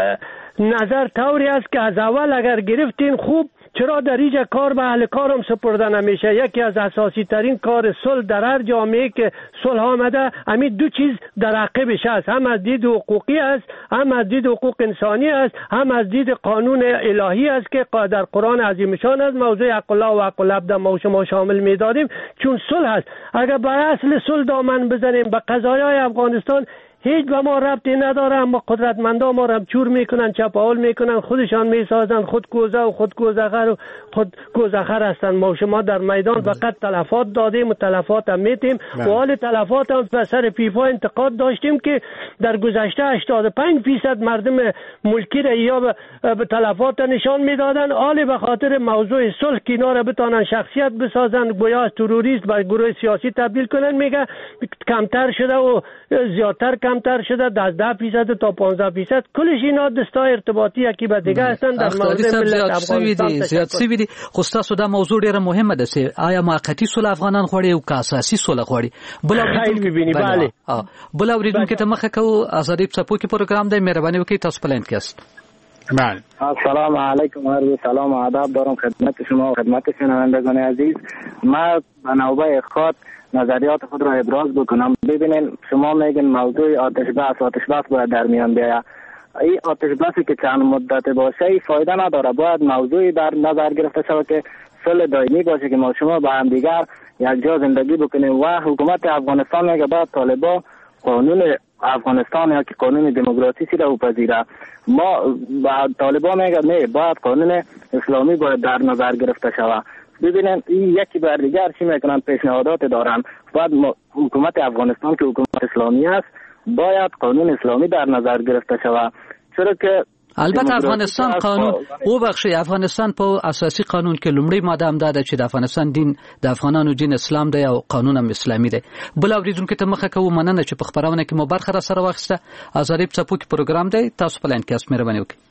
نظر طوری است که از اول اگر گرفتین خوب، چرا در اینجا کار به اهل کارم سپرده نمیشه؟ یکی از اساسی ترین کار صلح در هر جامعه که صلح آمده، همین دو چیز در عقبش است، هم از دید حقوقی است، هم از دید حقوق انسانی است، هم از دید قانون الهی است که در قرآن عظیم شان است. موضوع حق الله و حق العبد ما شما شامل می‌داریم چون صلح است. اگر به اصل صلح دامن بزنیم، به قضایای افغانستان هیچ به ما ربطی نداره، اما قدرتمندا ما را چور میکنن، چپاول میکنن، خودشان میسازن خود کوزه و خود کوزخر و خود کوزخر هستن. ما شما در میدان فقط تلفات دادیم و تلفات هم میتیم و حال تلفات هم به سر فیفا انتقاد داشتیم که در گذشته هشتاد و پنج درصد مردم ملکی را یا به تلفات نشان میدادن. حال به خاطر موضوع صلح که اینا را بتانن شخصیت بسازن، گویا از تروریست به گروه سیاسی تبدیل کنن، میگه کمتر شده و زیادتر کمتر شده، از ده درصد تا پانزده درصد. کلش اینا دستای ارتباطی یکی به دیگه هستن در مورد ملت افغانستان. زیاد سوي دي خو تاسو دا موضوع ډیره مهمه ده چې آیا موقتی صلح افغانان غواړي او که اساسي صلح غواړي. بل خیر ببینی. بله بل اوریدونکو ته مخه کوو. ازادي په کې پروګرام دی، مهرباني وکړئ تاسو پلان کېست. بله السلام علیکم و عرض سلام و آداب دارم خدمت شما و خدمت شنوندگان عزیز. ما به نوبه خود نظریات خود را ابراز بکنم. ببینین شما میگین موضوع آتش بس آتش بس باید در میان بیاید. این آتش بسی که چند مدت باشه ای فایده نداره. باید موضوعی در نظر گرفته شود که صلح دائمی باشه که ما شما با هم دیگر یک جا زندگی بکنیم و حکومت افغانستان میگه باید طالبا قانون افغانستان یا که قانون دموکراسی را بپذیره. ما با طالبا میگه نه، باید قانون اسلامی باید در نظر گرفته شود. ببینن این یکی بر دیگر چی میکنن، پیشنهادات دارن. باید حکومت افغانستان که حکومت اسلامی است باید قانون اسلامی در نظر گرفته شود، چرا که البته افغانستان قانون او بخشي افغانستان په اساسي قانون کې لومړی ماده هم ده چې د افغانستان دین د افغانانو دین اسلام دی او قانون هم اسلامي دی. بل اوریدونکو ته مخه کوو. مننه چې په خبرونه کې مو برخه را سره واخیسته. ازادي په څپو کې پروګرام دی، تاسو پلان کې اس مهرباني وکړئ.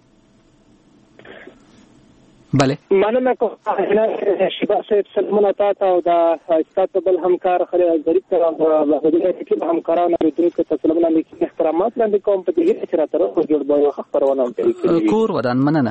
بله مننه کوم شباب صاحب، سلامونه تاسو او د استاد بل همکار خلیل ظریف سره د غوډه کې همکارانو د ته سلامونه لیکي احترامات وړاندې کوم په دې چې را تر اوسه جوړ بایو خبرونه کوي. کور ودان مننه.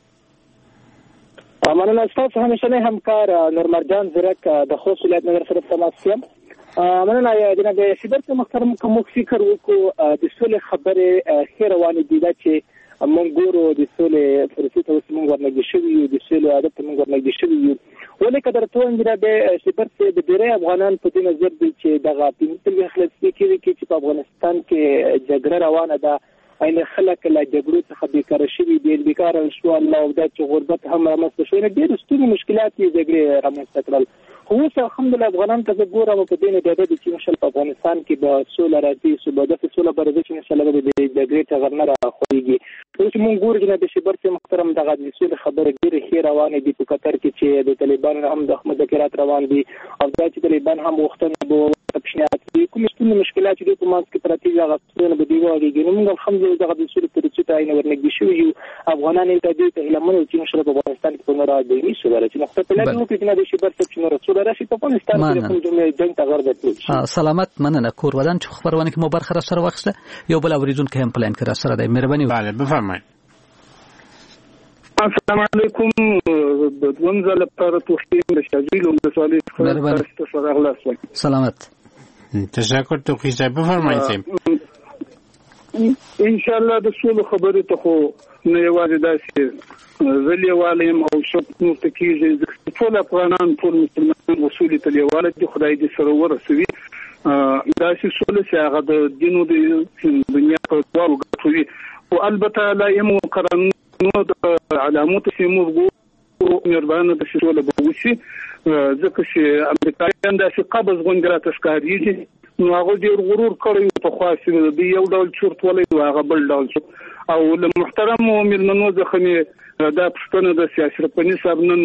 مننه تاسو همیشنه همکار نورمرجان زرک د خوست ولایت نظر سره تماس یم. مننه جناب شباب محترم، کوم فکر وکړو د سولې خبره خیر روانه دي چې مونږ ګورو د سولې پروسې ته اوس مونږ ورنږدې شوي یو، د سولې عادت ته مونږ ورنږدې شوي یو. ولې که درته ووایم جناب شبر صاحب، د ډېری افغانان په دې نظر دی چې دغه پنځه خلاصې کېږي چې په افغانستان کې جګړه روانه ده، عین خلک له جګړو څخه بیکاره شوي دي، بیکاره شول او دا چې غربت هم رامنځته شوی، ډېر ستونزې مشکلات یې جګړې رامنځته کړل. خو اوس الحمدلله افغانان ته زه ګورم په دې نه ډاډه دي چې انشاءالله په افغانستان کې به سوله راځي، به داسې سوله به راځي چې انشاءالله به د جګړې ټغر نه راخورېږي. اوس مونږ ګورو جناب شبر صاحب محترم، دغه د سولې خبرې ډېرې ښې روانې دي په قطر کې چې د طالبانو هم د مذاکرات روان دي او دا چې طالبان هم غوښتنه به پیشنهاد کوي. کوم ستونزې مشکلات چې دوی په ماس کې پرتی هغه څونه به دیواږي نو موږ الحمدلله دغه د اصول پروسې ته عین ورنګ شو یو افغانان ته دې ته لمنو چې نشره په افغانستان کې په نړۍ دی نشو راځي نو په لاره کې چې نه دي چې برڅ چې نو رسول راشي په افغانستان کې کوم جمله جنگ ته غرض سلامت مننه کور ودان چې خبرونه کې مو برخه سره وخته یو بل اوریدونکو هم پلان کړه سره دی مهرباني بله بفرمایئ. السلام علیکم ونزل پر توخیم شجیل و مسالی مهرباني سلامت تشکر توخی صاحب بفرمایئ. ان شاء الله د سولو خبرې ته خو نه یوازې داسې زلیواله یم او شپ نور ته کېږي ټول افغانان ټول مسلمانان اصول ته لیواله دي خدای دې سره ورسوي داسې سوله چې هغه د دینو د دنیا په دواړو ګټو وي او البته لا یم قرانونو د علامات سیمو مهربانه د سوله به وشي ځکه چې امریکایان داسې قبض غونډه راته ښکارېږي نو هغه ډېر غرور کړی په خاصه د یو ډول چورت ولې هغه بل ډول شو او له محترم مېلمنو څخه مې دا پوښتنه د سیاسي رپني صاحب نن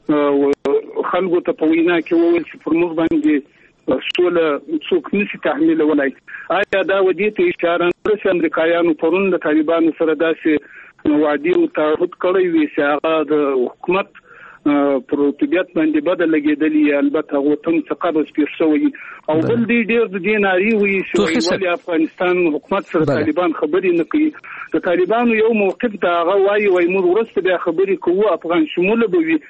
خلکو ته په وینا کې وویل چې پر موږ باندې سوله څوک نشي تحمیلولی آیا دا ودې ته اشاره نه چې امریکایانو پرون د طالبانو سره داسې وعدې او تعهد کړی وي چې هغه د حکومت پر طبيعت باندې بدل لګیدلی البته وطن څخه قبض پیښ شوی او بل دې ډېر د دې ناری وي چې ولې افغانستان حکومت سره طالبان خبرې نه کوي د طالبانو یو موقف دا هغه وایي وای موږ ورسته بیا خبرې کوو افغان شموله به وي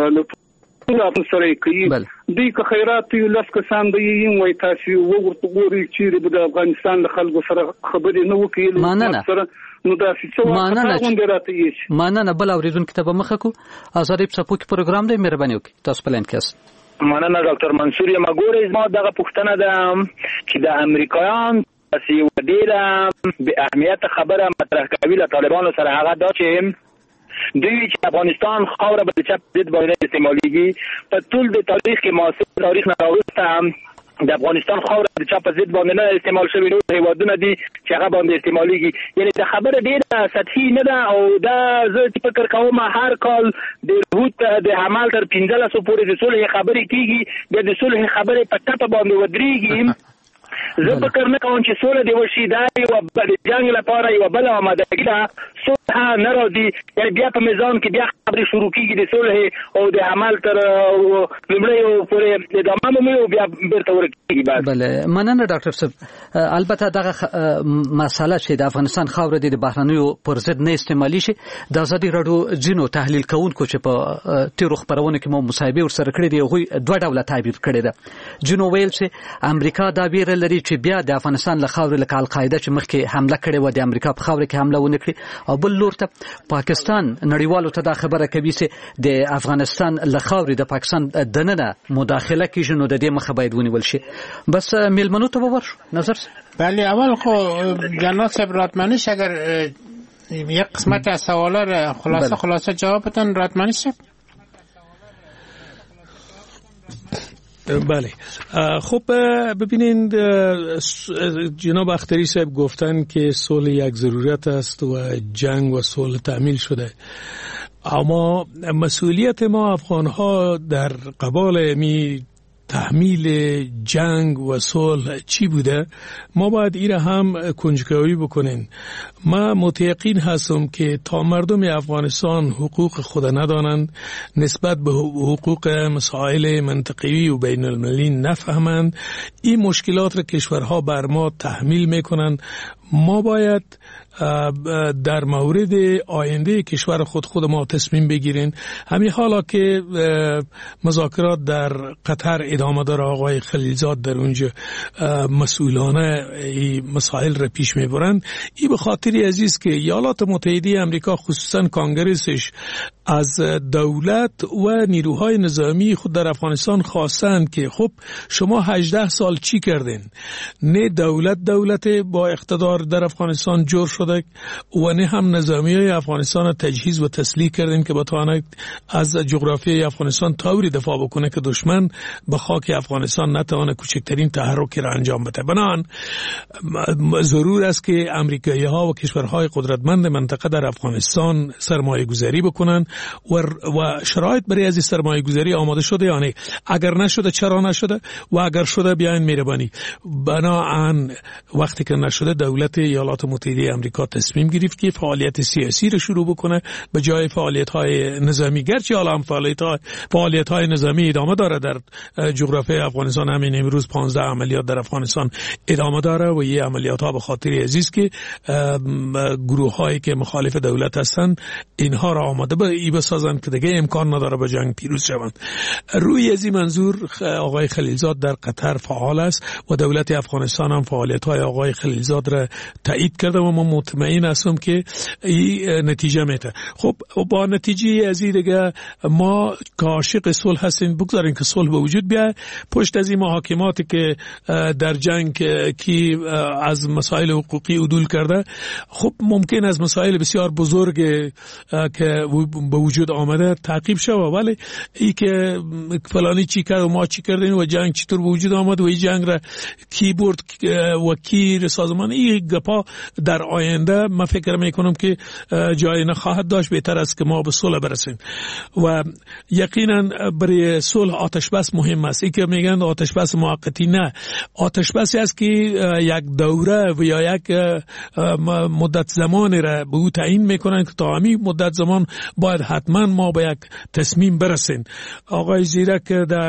ټول سره کوي دوی که خیرات یو لاس کسان به یې وای تاسو وګورئ ګوري چې د افغانستان له خلکو سره خبرې نه وکړي سره نو دا څه څه راته ماننه بل اوریدونکو ته به مخه کو ازادي په سپوږ پروګرام دی مهرباني وکړئ تاسو پلان کړئ. مننه ډاکټر منصور یم ګورئ ما دغه پوښتنه ده چې د امریکایان اسی ودیره به اهمیت خبره مطرح کوي له طالبانو سره هغه دا چې دوی چې افغانستان خاوره به چپ ضد باندې استعماليږي په ټول د تاریخ کې معاصر تاریخ نه راوسته د افغانستان خاوره د چا په ضد باندې نه استعمال شوی نو هیوادونه دي چې هغه باندې استعماليږي یعنی د خبره ډیره سطحي نه ده او دا زه فکر کوم هر کال د روت د عمل تر پنځلس پورې د صلح خبرې کیږي د صلح خبرې په ټاپه باندې ودرېږي زه فکر نه کوم چې صلح د وشي دا یو د جنگ لپاره یو بل آمادګي ده صلح نه راځي یعنی بیا په میزان کې بیا خبرې شروع کیږي د صلح او د عمل تر لمړی پورې د ادامه مو بیا بیرته ورکیږي بعد بله مننه ډاکټر صاحب البته دغه مسله چې د افغانستان خاوره د بهرنیو پر ضد نه استعمالي شي د ازادي راډیو جنو تحلیل کوونکو چې په تیرو خبرونه کې مو مصاحبه ورسره کړې دی هغه دوه ډوله تعبیر کړی ده جنو ویل چې امریکا دا ویره لري چې بیا د افغانستان له خاورې لکه القاعده چې مخکې حمله کړې و د امریکا په خاوره کې حمله ونه کړې او بل لور ته پاکستان نړیوالو ته دا خبره کوي چې د افغانستان له خاورې د پاکستان دننه مداخله کیږي نو د دې مخه باید ونیول شي بس میلمنو ته ورشو نظر بله اول خو جناب صاحب راتمنش اگر یک قسمت از سوالا را خلاصه خلاصه جواب بدن راتمنش صاحب بله خب ببینید جناب اختری صاحب گفتن که صلح یک ضرورت است و جنگ و صلح تعمیل شده اما مسئولیت ما افغان ها در قبال می تحمیل جنگ و صلح چی بوده ما باید این هم کنجکاوی بکنین ما متیقین هستم که تا مردم افغانستان حقوق خود ندانند نسبت به حقوق مسائل منطقی و بین المللی نفهمند این مشکلات را کشورها بر ما تحمیل میکنند ما باید در مورد آینده کشور خود خود ما تصمیم بگیریم همین حالا که مذاکرات در قطر ادامه داره آقای خلیلزاد در اونجا مسئولانه مسائل را پیش میبرند این به خاطر عزیز که ایالات متحده امریکا خصوصا کانگرسش از دولت و نیروهای نظامی خود در افغانستان خواستند که خب شما هجده سال چی کردین نه دولت دولت با اقتدار در افغانستان جور شده و نه هم نظامی های افغانستان تجهیز و تسلیح کردین که بتواند از جغرافیای افغانستان طوری دفاع بکنه که دشمن به خاک افغانستان نتوانه کوچکترین تحرکی را انجام بده. بنابراین ضرور است که امریکایی ها و کشورهای قدرتمند منطقه در افغانستان سرمایه گذاری بکنن و, و شرایط برای از سرمایه گذاری آماده شده یا نه؟ اگر نشده چرا نشده و اگر شده بیاین مهربانی. بنابراین وقتی که نشده دولت ایالات متحده آمریکا تصمیم گرفت که فعالیت سیاسی رو شروع بکنه به جای فعالیت های نظامی. گرچه حالا هم فعالیت های, فعالیت های نظامی ادامه داره در جغرافیای افغانستان. همین امروز پانزده عملیات در افغانستان ادامه داره و این عملیات ها به خاطر عزیز که گروه هایی که مخالف دولت هستند اینها را آماده به ای بسازند که دیگه امکان نداره به جنگ پیروز شوند. روی از این منظور آقای خلیلزاد در قطر فعال است و دولت افغانستان هم فعالیت های آقای خلیلزاد را تایید کرده و ما مطمئن هستم که این نتیجه میده. خب با نتیجه از این دیگه ما که عاشق صلح هستیم بگذاریم که صلح به وجود بیاد. پشت از این محاکماتی که در جنگ کی از مسائل حقوقی عدول کرده، خب ممکن از مسائل بسیار بزرگ که به وجود آمده تعقیب شود، ولی ای که فلانی چی کرد و ما چی کردیم و جنگ چطور به وجود آمد و این جنگ را کی برد و کی سازمان، این گپا در آینده من فکر میکنم که جای نخواهد داشت. بهتر است که ما به صلح برسیم و یقینا برای صلح آتش بس مهم است. ای که میگن آتش بس موقتی، نه، آتش بسی است که یک دوره و یا یک مدت زمانی را به او تعیین میکنن که تا همین مدت زمان باید حتما ما به یک تصمیم برسیم. آقای زیرک در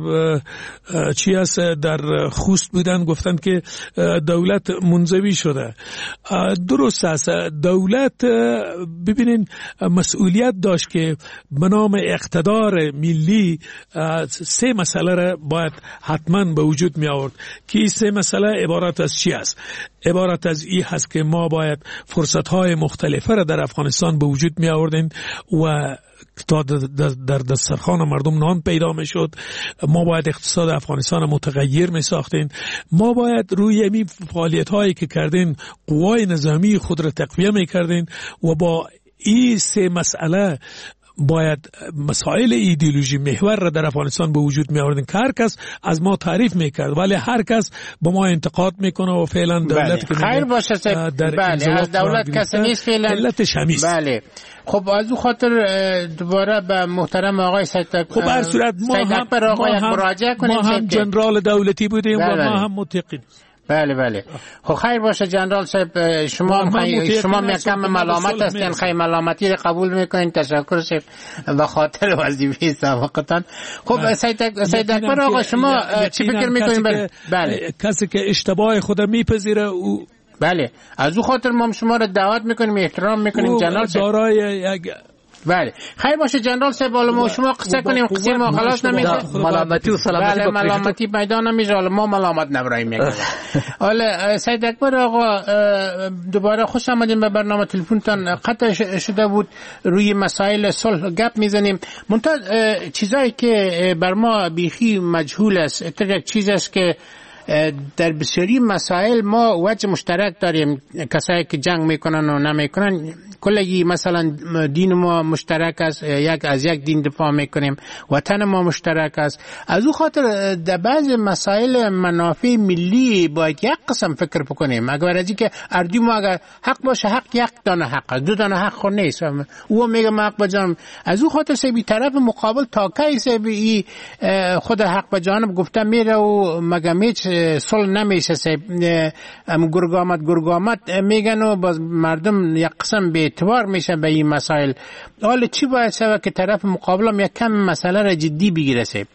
چی است در خوست بودن گفتن که دولت منزوی شده. درست است، دولت ببینین مسئولیت داشت که به نام اقتدار ملی سه مسئله را باید حتما به وجود می آورد که سه مسئله عبارت از چی است؟ عبارت از این هست که ما باید فرصت‌های مختلفه را در افغانستان به وجود می آوردیم و تا در دسترخوان مردم نان پیدا می شد. ما باید اقتصاد افغانستان متغیر می ساختیم. ما باید روی این فعالیت هایی که کردین قوای نظامی خود را تقویه می کردین و با این سه مسئله باید مسائل ایدئولوژی محور را در افغانستان به وجود می آوردن که هر کس از ما تعریف میکرد ولی هر کس با ما انتقاد میکنه و فعلا دولت که خیر باشه در بله از دولت کسی نیست فعلا علتش همیست. بله خب از او خاطر دوباره به محترم آقای سید خب هر صورت ما هم ما هم مراجعه کنیم. ما هم جنرال دولتی بودیم بله و ما هم متقین. بله بله خب خیر باشه جنرال صاحب، شما خی... شما میکم ملامت هستین، خیلی ملامتی رو قبول میکنین. تشکر شیخ به خاطر وظیفه سابقتان. خب سید سید اکبر آقا شما چی فکر میکنین؟ بله بله کسی که اشتباه خود میپذیره او بله از او خاطر ما شما رو دعوت میکنیم، احترام میکنیم جنرال صاحب. دارای یک بله خیر باشه جنرال صاحب، حالا ما شما قصه کنیم قصه ما خلاص نمیشه، ملامتی و سلامتی بله ملامتی پیدا نمیشه، حالا ما ملامت نبرایم میگم. حالا سید اکبر آقا دوباره خوش آمدین به برنامه. تلفنتان قطع شده بود، روی مسائل صلح گپ میزنیم. منتها چیزایی که بر ما بیخی مجهول است، یک چیز است که در بسیاری مسائل ما وجه مشترک داریم، کسایی که جنگ میکنن و نمیکنن کلی مثلا دین ما مشترک است، یک از یک دین دفاع میکنیم، وطن ما مشترک است. از او خاطر در بعض مسائل منافع ملی باید یک قسم فکر بکنیم. اگر از اینکه اردو ما اگر حق باشه، حق یک دانه حق است، دو دانه حق خود نیست. او میگه ما حق بجانم. از او خاطر سبی طرف مقابل تا کی سبی خود حق بجانم گفته میره و مگه هیچ صلح نمیشه. سب گرگامت گرگامت میگن و باز مردم یک قسم به اعتبار میشه به این مسائل. حالا چی باید شود که طرف مقابلم یک کم مسئله را جدی بگیره؟ سب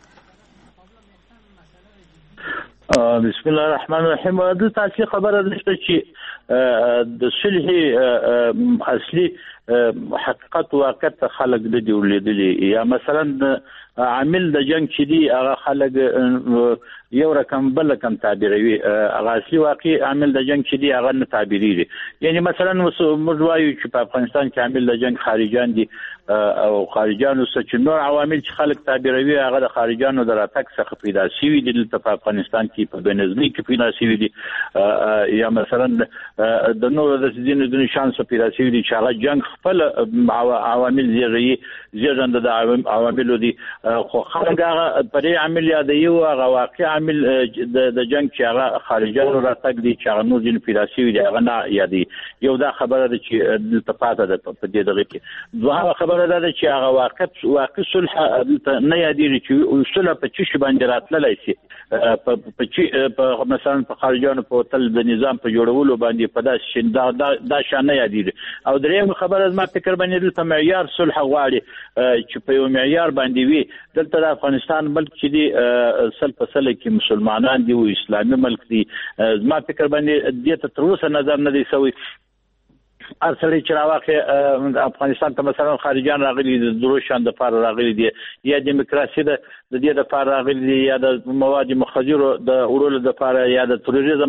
بسم الله الرحمن الرحیم. دو تاسی خبر داشته چې د صلح اصلي حقیقت واقعیت خلق د دی ولیدلی، یا مثلا عامل د جنگ چې دی هغه خلق یو رقم بل رقم تعبیروي، هغه اصلي واقعي عامل د جنگ چې دی هغه نه تعبیریږي. یعنی مثلا موږ وایو چې په افغانستان کې عامل د جنگ خارجان دي او خارجانو څخه چې نور عوامل چې خلک تعبیروي هغه د خارجانو د راتګ څخه پیدا شوي دي دلته په افغانستان کې په بنظمي کې پیدا شوي دي، یا مثلا د نور د دین د شانس پیدا شوي دي چې هغه جنگ خپل عوامل زیږي زیږنده د عوامل دي خو خلک هغه پرې عامل یادوي او هغه واقع عامل د جنگ چې هغه خارجانو راتګ دي چې هغه نور جن پیراسي دي هغه نه یادي یو دا خبره ده چې د تفاته ده په دې دغه کې دوه خبره ده چې هغه واقع واقع صلح نه یادي چې صلح په چی باندې راتللی شي په چی په مثلا په خارجانو په تل د نظام په جوړولو باندې په داس شین دا دا شان نه یادي او دریم خبره ما فکر باندې د معیار صلح غواړي چې په یو معیار باندې وي دلته د افغانستان ملک چې دی سل په سل کې مسلمانان دي او اسلامي ملک دي ما فکر باندې دې ته تر اوسه نظر نه دی سوی ارسلی چې راوخه افغانستان ته مثلا خارجان راغلي د دروشان د فار راغلي دي یا دیموکراسي د دې د فار راغلي دي یا د مواد مخدره د اورول د فار یا د تروریزم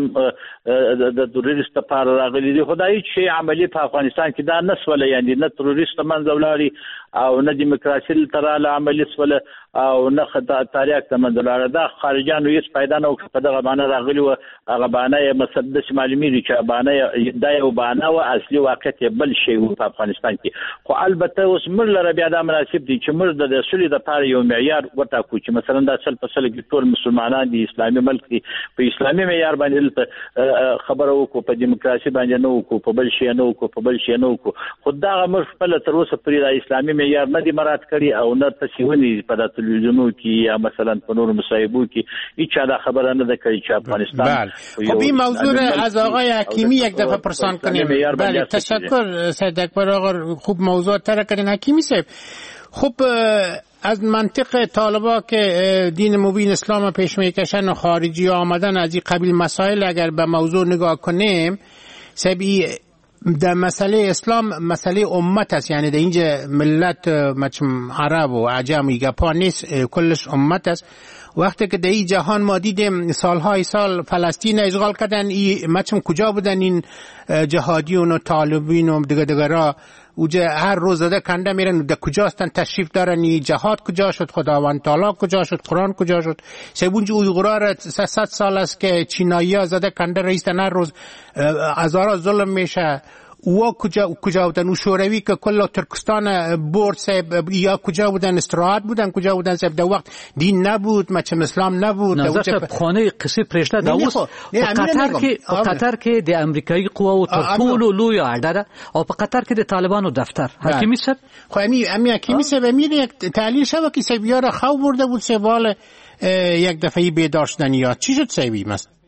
د تروریست فار راغلي دي خدای چې عملی په افغانستان کې دا نسوله یعنی نه تروریست منځولاري او نه دیموکراسي تراله عملی سوله او نه خدای تاریخ ته منځولاري دا خارجانو هیڅ پیدا نه وکړه په دغه باندې راغلي و هغه باندې مسدس معلومي چې باندې دا یو باندې او اصلي واقعیت بل شی په افغانستان کې خو البته اوس موږ لره بیا دا مناسب دي چې موږ د اصولي د پاره یو معیار وټاکو چې مثلا دا سل په سل کې ټول مسلمانان دي اسلامي ملک دي په اسلامي معیار باندې خبره وکړو په دیموکراسي باندې نه وکړو په بل شی نه وکړو په بل شی نه وکړو خدای موږ خپل تر اوسه پرې د اسلامي معیار نه دي مراد کړی او نه تسهونی په د تلویزیونو کې یا مثلا په نور مصاحبو کې هیڅ دا خبره نه ده کړی چې افغانستان خب این موضوع از آقای حکیمی یک دفعه پرسان کنیم. بله تشکر سید اکبر آقا خوب موضوع تر کردین حکیمی صاحب. خب از منطق طالبا که دین مبین اسلام پیش میکشن و خارجی آمدن از این قبیل مسائل اگر به موضوع نگاه کنیم سبی در مسئله اسلام مسئله امت است یعنی در اینجا ملت مچم عرب و عجم و گپا نیست کلش امت است. وقتی که در این جهان ما دیدیم سالهای سال فلسطین اشغال کردن ای مچم کجا بودن این جهادیون و طالبین و دیگه دیگه را اوجه هر روز زده کنده میرن در کجا هستن تشریف دارن این جهاد کجا شد خداوند تعالی کجا شد قرآن کجا شد سبونج اویغورا را صد سال است که چینایی ها زده کنده رئیستن هر روز هزارا ظلم میشه او کجا کجا بودن او شوروی که کل ترکستان برد سب یا کجا بودن استراحت بودن کجا بودن سب در وقت دین نبود مچم اسلام نبود نظر سب خانه قصه پرشته دا اوس په قطر کې په قطر کې د امریکایي قواو تر ټولو لوی اډه او په قطر کې د طالبانو دفتر حکیمی صاحب خو امی امی حکیمی صاحب امیر یک تحلیل شوه که سبیار خو برده بود سوال یک دفعه بیداشتن یا چی شد سبی مثلا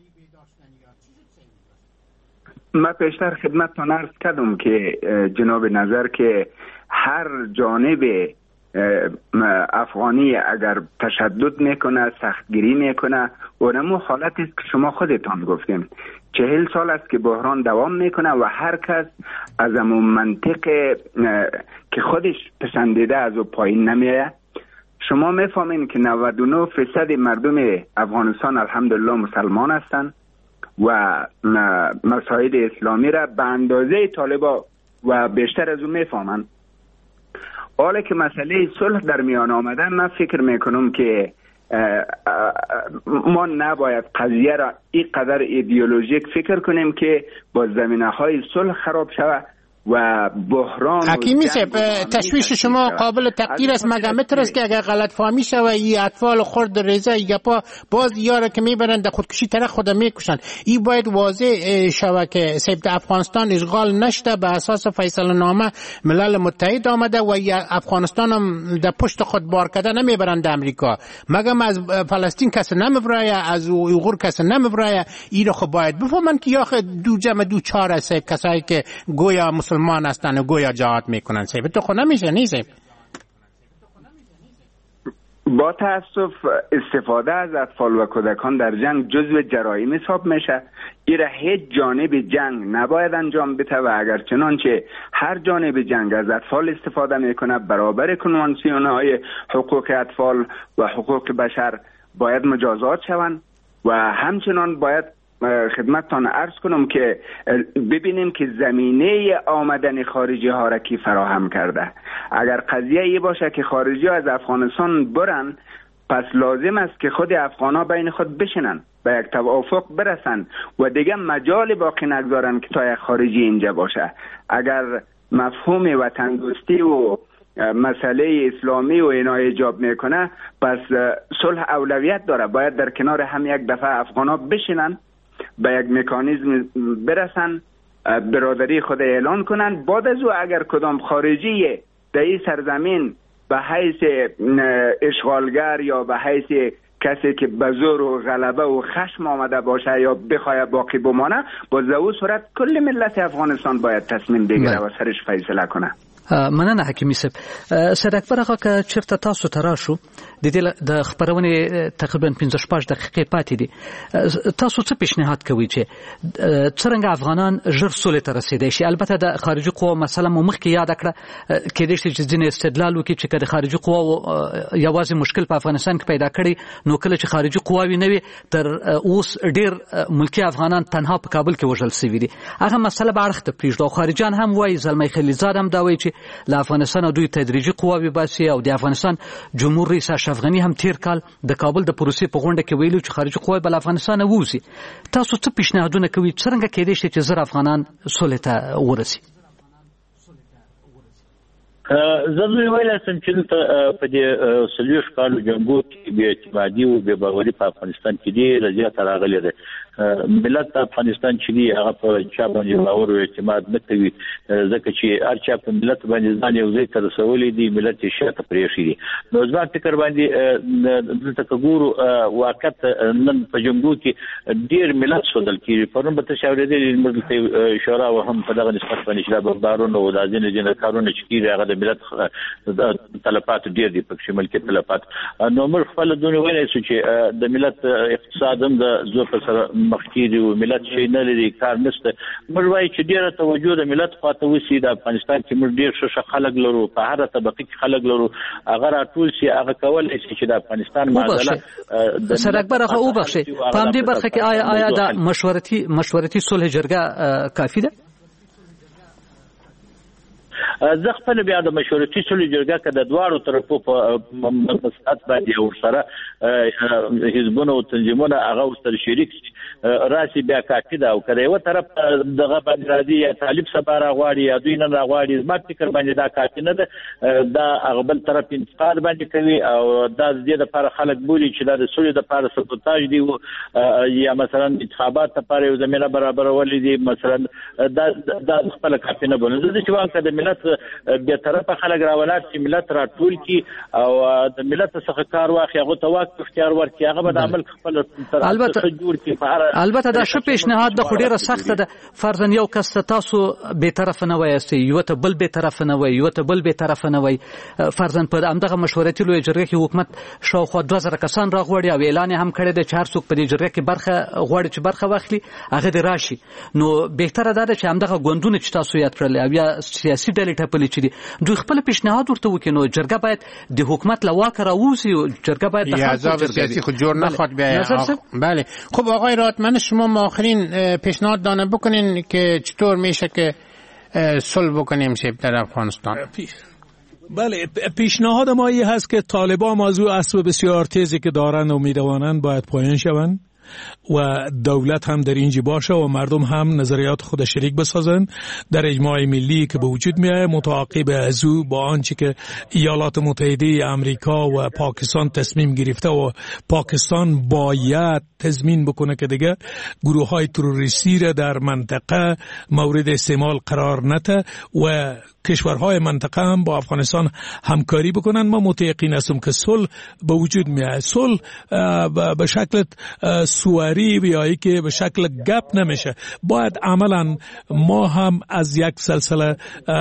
من پیشتر خدمتتان عرض کردم که جناب نظر که هر جانب افغانی اگر تشدد میکنه سختگیری میکنه اونمو حالتی است که شما خودتان گفتیم چهل سال است که بحران دوام میکنه و هر کس از امون منطق که خودش پسندیده از او پایین نمیه. شما میفهمین که نود و نه درصد مردم افغانستان الحمدلله مسلمان هستند و مسائل اسلامی را به اندازه طالبا و بیشتر از اون میفهمن. حالا که مسئله صلح در میان آمدن من فکر میکنم که ما نباید قضیه را اینقدر ایدئولوژیک فکر کنیم که با زمینه های صلح خراب شود و بحران حکیمی صاحب تشویش شما قابل تقدیر است مگر متر است که اگر غلط فهمی شوه ای اطفال خرد ریزه ای گپا باز یاره که میبرن در خودکشی طرح خود میکشن ای باید واضح شوه که صاحب افغانستان اشغال نشده به اساس فیصله نامه ملل متحد آمده و ای افغانستان هم در پشت خود بار کرده نمیبرن در امریکا مگم از فلسطین کس نمیبرایه از اویغور کس نمیبرایه ای رو خب باید بفهمن که یا دو جمع دو چهار است کسایی که گویا مسلمان هستن و گویا جهاد میکنن سیب تو خود نمیشه نیست. با تاسف استفاده از اطفال و کودکان در جنگ جزو جرایم حساب میشه. ایره هیچ جانب جنگ نباید انجام بده و اگر چنانچه هر جانب جنگ از اطفال استفاده میکنه برابر کنوانسیون های حقوق اطفال و حقوق بشر باید مجازات شوند و همچنان باید خدمتتان عرض کنم که ببینیم که زمینه آمدن خارجی ها را کی فراهم کرده. اگر قضیه ای باشه که خارجی ها از افغانستان برن پس لازم است که خود افغان ها بین خود بشنن به یک توافق برسن و دیگه مجال باقی نگذارن که تا یک خارجی اینجا باشه. اگر مفهوم وطن دوستی و مسئله اسلامی و اینا ایجاب میکنه، پس صلح اولویت داره. باید در کنار هم یک دفعه افغانا بشینن، به یک مکانیزم برسن، برادری خود اعلان کنن. بعد از او اگر کدام خارجی در این سرزمین به حیث اشغالگر یا به حیث کسی که به زور و غلبه و خشم آمده باشه یا بخواه باقی بمانه، با زو صورت کل ملت افغانستان باید تصمیم بگیره و سرش فیصله کنه. مننه حکیمی صاحب. سید اکبر هغه که چیرته تاسو ته راشو د دې د خبرونې تقریبا پنځه شپږ دقیقې پاتې دي، تاسو څه پیشنهاد کوئ چې څرنګه افغانان ژر سولې ته رسیدای شي؟ البته د خارجي قواو مسله مو مخکې یاد کړه، کېدای شي چې ځینې استدلال وکړي چې که د خارجي قواو یوازې مشکل په افغانستان کې پیدا کړي، نو کله چې خارجي قواوې نه وي تر اوس ډېر ملکي افغانان تنها په کابل کې وژل سوي دي. هغه مسله به اړخ ته پرېږدو. او خارجیان هم وایي، زلمی خلیلزاد هم دا وایي چې له افغانستان دوی تدریجي قواوې باسي، او د افغانستان جمهور رئیس اشرف غني هم تیر کال د کابل د پروسې په غونډه کې ویلو چې خارجي قواوې به له افغانستانه ووځي. تاسو څه پیشنهادونه کوئ څرنګه کېدای شي چې زر افغانان سولې ته ورسي؟ زه دوی ویلی سم چې دلته په دې څلوېښت کالو جنګو کې بې اعتمادي او بې باوري په افغانستان کې ډېره زیاته راغلې ده. ملت افغانستان چې دی هغه په چا باندې باور او اعتماد نه کوي، ځکه چې هر چا په ملت باندې ځان یو ځای ته رسولی دی، ملت یې شاته پرېښی دی. نو زما فکر باندې دلته که ګورو واقعیت نن په جنګو کې ډېر ملت سوځل کېږي. پرون به تاسې اورېدلي موږ دلته شورا و هم په دغه نسبت باندې چې دا بمبارونه او دا ځینې ځینې کارونه چې کېږي هغه د ملت تلفات ډېر دي، پکې ملکي تلفات. نو موږ خپله دونه ویلی شو چې د ملت اقتصاد هم د زور په سره مخکې دی او ملت شی نه لري، کار نشته. موږ وایو چې ډېره توجه د ملت خواته وسي. د افغانستان کې موږ ډېر ښه ښه خلک لرو، په هره طبقه کې خلک لرو، هغه راټول شي، هغه کولی شي چې د افغانستان معادله سید اکبر هغه وبخښئ. په همدې برخه کې آیا آیا د مشورتي مشورتي صلح جرګه کافي ده؟ زه خپل بیا د مشورتي صلح جرګه که د دواړو طرفو په مساحت باندې ورسره حزبونه او تنظیمونه هغه ورسره شریک شي راسي بیا کافي ده. او که د یوه طرف دغه باندې راځي یا طالب سبا راغواړي یا دوی نن راغواړي، زما فکر باندې دا کافي نه ده. دا هغه بل طرف انتقاد باندې کوي او دا د دې دپاره خلک بولي چې دا د سولې دپاره سبوتاژ دی یا مثلا انتخابات دپاره یو زمینه برابرولې دي، مثلا دا خپله کافي نه بولم. زه چې وایم که د ملت بیا طرفه خلک راولاړ چې ملت راټول کړي او د ملت څخه کار واخلي، هغو ته واک اختیار ورکړي، هغه به د عمل خپله طرحه جوړ کړي. البته دا ښه پیشنهاد ده، خو ډېره سخته ده. فرضاً یو کس ته تاسو بې طرفه نه وایاستئ، یوه ته بل بې طرفه نه وایي، یوه ته بل بې طرفه نه وایي. فرضاً په همدغه مشورتي لویه جرګه کې حکومت شاوخوا دوه زره کسان راغواړي او اعلان یې هم کړی دی چې هر څوک په دې جرګه کې برخه غواړي چې برخه واخلي هغه دې راشي. نو بهتره دا ده چې همدغه ګوندونه چې تاسو یاد کړل او یا سیاسي ډلې ټپلې چې دي دوی خپل پیشنهاد ورته وکړي، نو جرګه باید د حکومت له واکه راووځي او جرګه باید د خلکو سیاسي خود جوړ نخواد بیا. بله خب آقای راتمن، شما ما آخرین پیشنهاد دانه بکنین که چطور میشه که صلح بکنیم شب در افغانستان. بله، پیشنهاد ما این هست که طالبان موضوع اسب بسیار تیزی که دارن و میروانند باید پایان شوند و دولت هم در اینجا باشه و مردم هم نظریات خود شریک بسازن در اجماع ملی که به وجود میاد، متعاقب از او با آنچه که ایالات متحده آمریکا و پاکستان تصمیم گرفته و پاکستان باید تضمین بکنه که دیگه گروه های تروریستی را در منطقه مورد استعمال قرار نده و کشورهای منطقه هم با افغانستان همکاری بکنن. ما متیقن هستم که صلح به وجود میاد. صلح به شکل سواری بیایی که به شکل گپ نمیشه، باید عملا ما هم از یک سلسله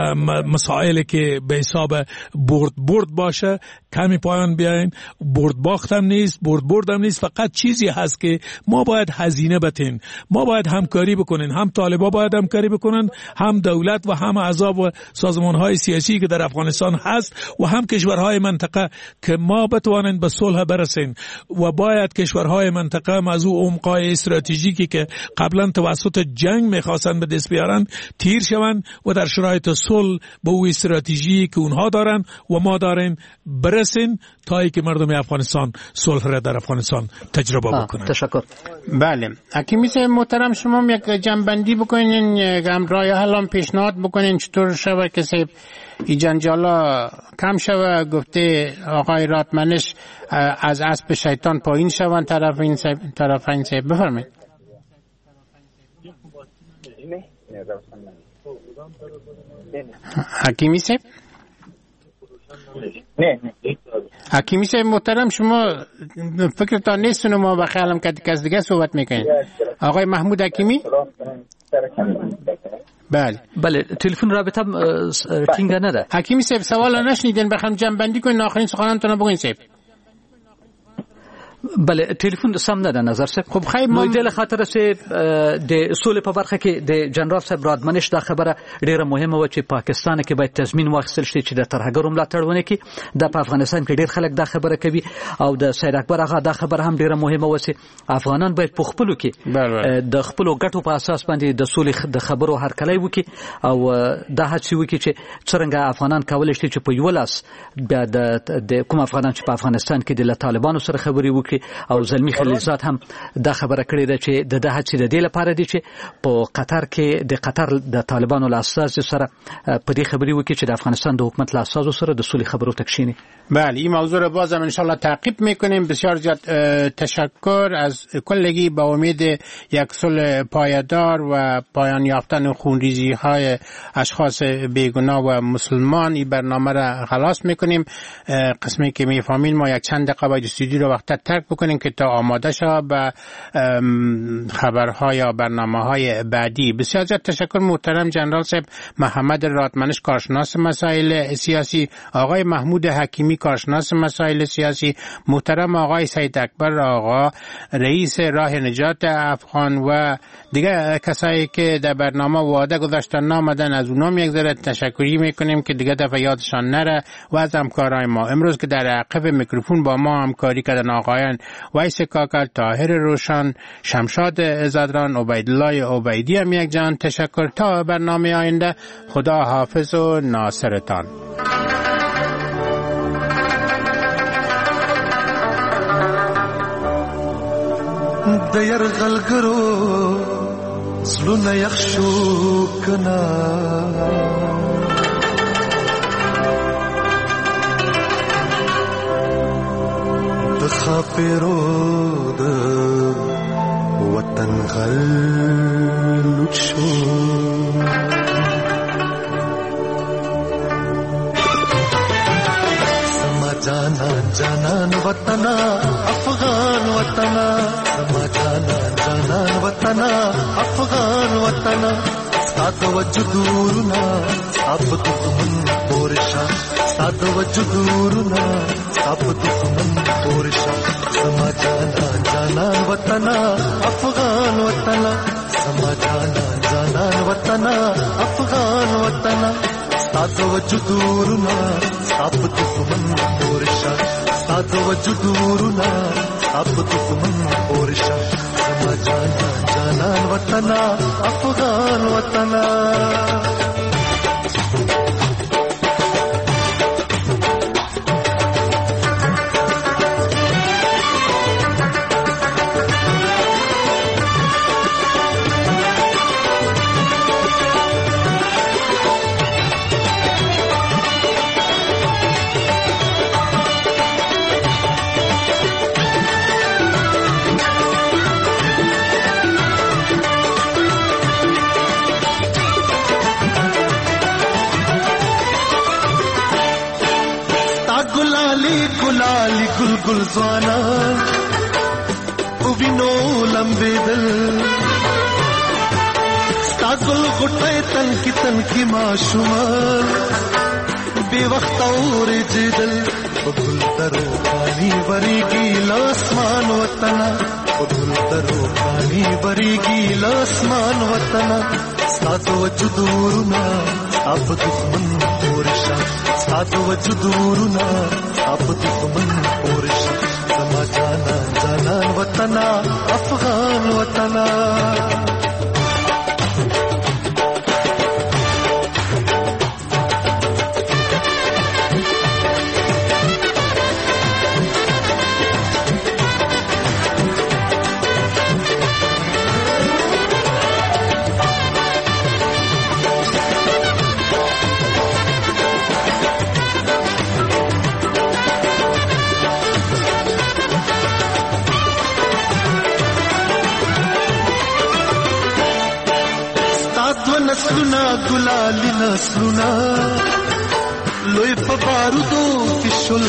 مسائلی که به حساب برد برد باشه کمی پایان بیاین. برد باخت هم نیست، برد برد هم نیست، فقط چیزی هست که ما باید هزینه بتین، ما باید همکاری بکنین، هم طالبا باید همکاری بکنن، هم دولت و هم احزاب و سازمان‌های سیاسی که در افغانستان هست و هم کشورهای منطقه که ما بتوانند به صلح برسیم و باید کشورهای منطقه از او عمقای استراتژیکی که قبلا توسط جنگ می‌خواستن به دست بیارن تیر شوند و در شرایط صلح به او استراتژی که اونها دارن و ما داریم برسیم تا اینکه مردم افغانستان صلح را در افغانستان تجربه بکنن. تشکر. بله، حکیمی صاحب محترم، شما یک جنبندی بکنین، یک راه حل پیشنهاد بکنین چطور شود که صاحب ای جنجالا کم شوه. گفته آقای راتمنش از اسب شیطان پایین شوند طرف این صاحب طرف این صاحب بفرمایید. حکیمی صاحب نه حکیمی صاحب محترم شما فکرتان نیستون ما به خیالم که کس دیگه صحبت میکنین. آقای محمود حکیمی بله بله تلفن رابطه تینگ نده. حکیمی صاحب سوال نشنیدین بخوام جمع بندی کنین آخرین سخنانتون رو بگین صاحب. بله تلیفون سم نه ده نظر صاحب. خب خیلی نو دل خاطر چې د سولې په برخه کې د جنرال صاحب رادمنش دا خبره ډیره مهمه و چې پاکستان کې باید تضمین واخیستل شي چې د ترهګرو ملاتړ ونه کړي. د افغانستان کې ډیر خلک دا خبره کوي او د سید اکبر هغه دا خبره هم ډیره مهمه و چې افغانان باید په خپلو کې د خپلو ګټو په اساس باندې د سولې د خبرو هرکلی وکړي او دا هڅې وکړي چې څرنګه افغانان کولی شي چې په یو لاس بیا د کوم افغانان چې په افغانستان کې د طالبانو سره خبرې وکړي او زلمی خلیلزاد هم دا خبره کړې ده چې د ده هڅې د دې لپاره دي چې په قطر کې د قطر د طالبانو له استازو سره په دې خبرې وکړي چې د افغانستان د حکومت له استازو سره د سولې خبرو ته کښیني. بله این موضوع رو بازم انشالله تعقیب میکنیم. بسیار زیاد تشکر از کلگی با امید یک صلح پایدار و پایان یافتن خونریزی های اشخاص بیگناه و مسلمان این برنامه را خلاص میکنیم. قسمی که میفهمین ما یک چند دقیقه باید استودیو رو وقت ترک بکنیم که تا آماده شد به خبرها یا برنامه های بعدی. بسیار زیاد تشکر محترم جنرال صاحب محمد راتمنش کارشناس مسائل سیاسی، آقای محمود حکیمی کارشناس مسائل سیاسی، محترم آقای سید اکبر آقا رئیس راه نجات افغان و دیگه کسایی که در برنامه وعده گذاشتن نامدن از اونام یک ذره تشکری میکنیم که دیگه دفعه یادشان نره و از همکارای ما امروز که در عقب میکروفون با ما همکاری کردن آقایان ویس کاکل، طاهر روشن، شمشاد زدران، عبیدالله عبیدی هم یک جان تشکر. تا برنامه آینده خدا حافظ و ناصرتان. د يرغلګرو زلونه یخشو کنا د خاپیرو د وطن غل لوچو سما جانا جانان وطنا افغان وطنا سما جانا جانان وطنا افغان وطنا سات وجدورنا اب دشمن پورشا سات وجدورنا اب دشمن پورشا سما جانا جانان وطنا افغان وطنا سما جانا جانان وطنا افغان وطنا سات وجدورنا اب دشمن پورشا سات وجدورنا اب دشمن پورشا سما جانا جانان وطنا افغان وطنا गुलाली गुल गुल ज़वाना उबिनो लंबे दिल स्तागुल गुटे तन की तन की माशुमाल बेवक्त और जिदल गुल दरो पानी बरी की लासमान वतना गुल दरो पानी बरी की लासमान वतना सातो वजुदूरना अब दुश्मन पोरशा सातो वजुदूरना अब दुश्मन पोरशा समा जाना जाना वतना अफगान वतना نسلونه ګلالي نسلونه لوی په بارودو کې شول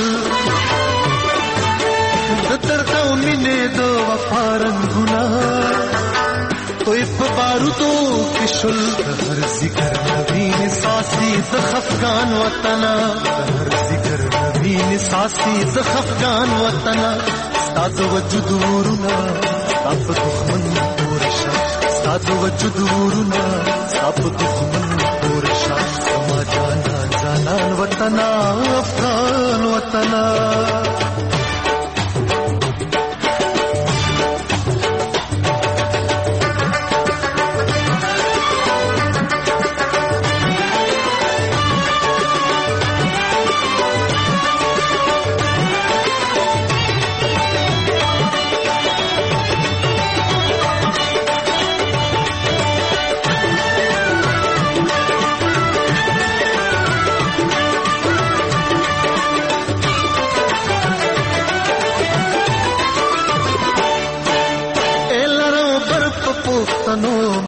د درد او مینې د وفا رنګونه لوی په بارودو کې شول هر ذکر نوین ساسي د خفګان وطنا هر ذکر نوین ساسي د خفګان وطنا ستاسو وجود ورونه ستاسو دښمن پورشا ستاسو وجود ورونه ستاسو دښمن پورشا سما جانا جانان وطنا افغان وطنا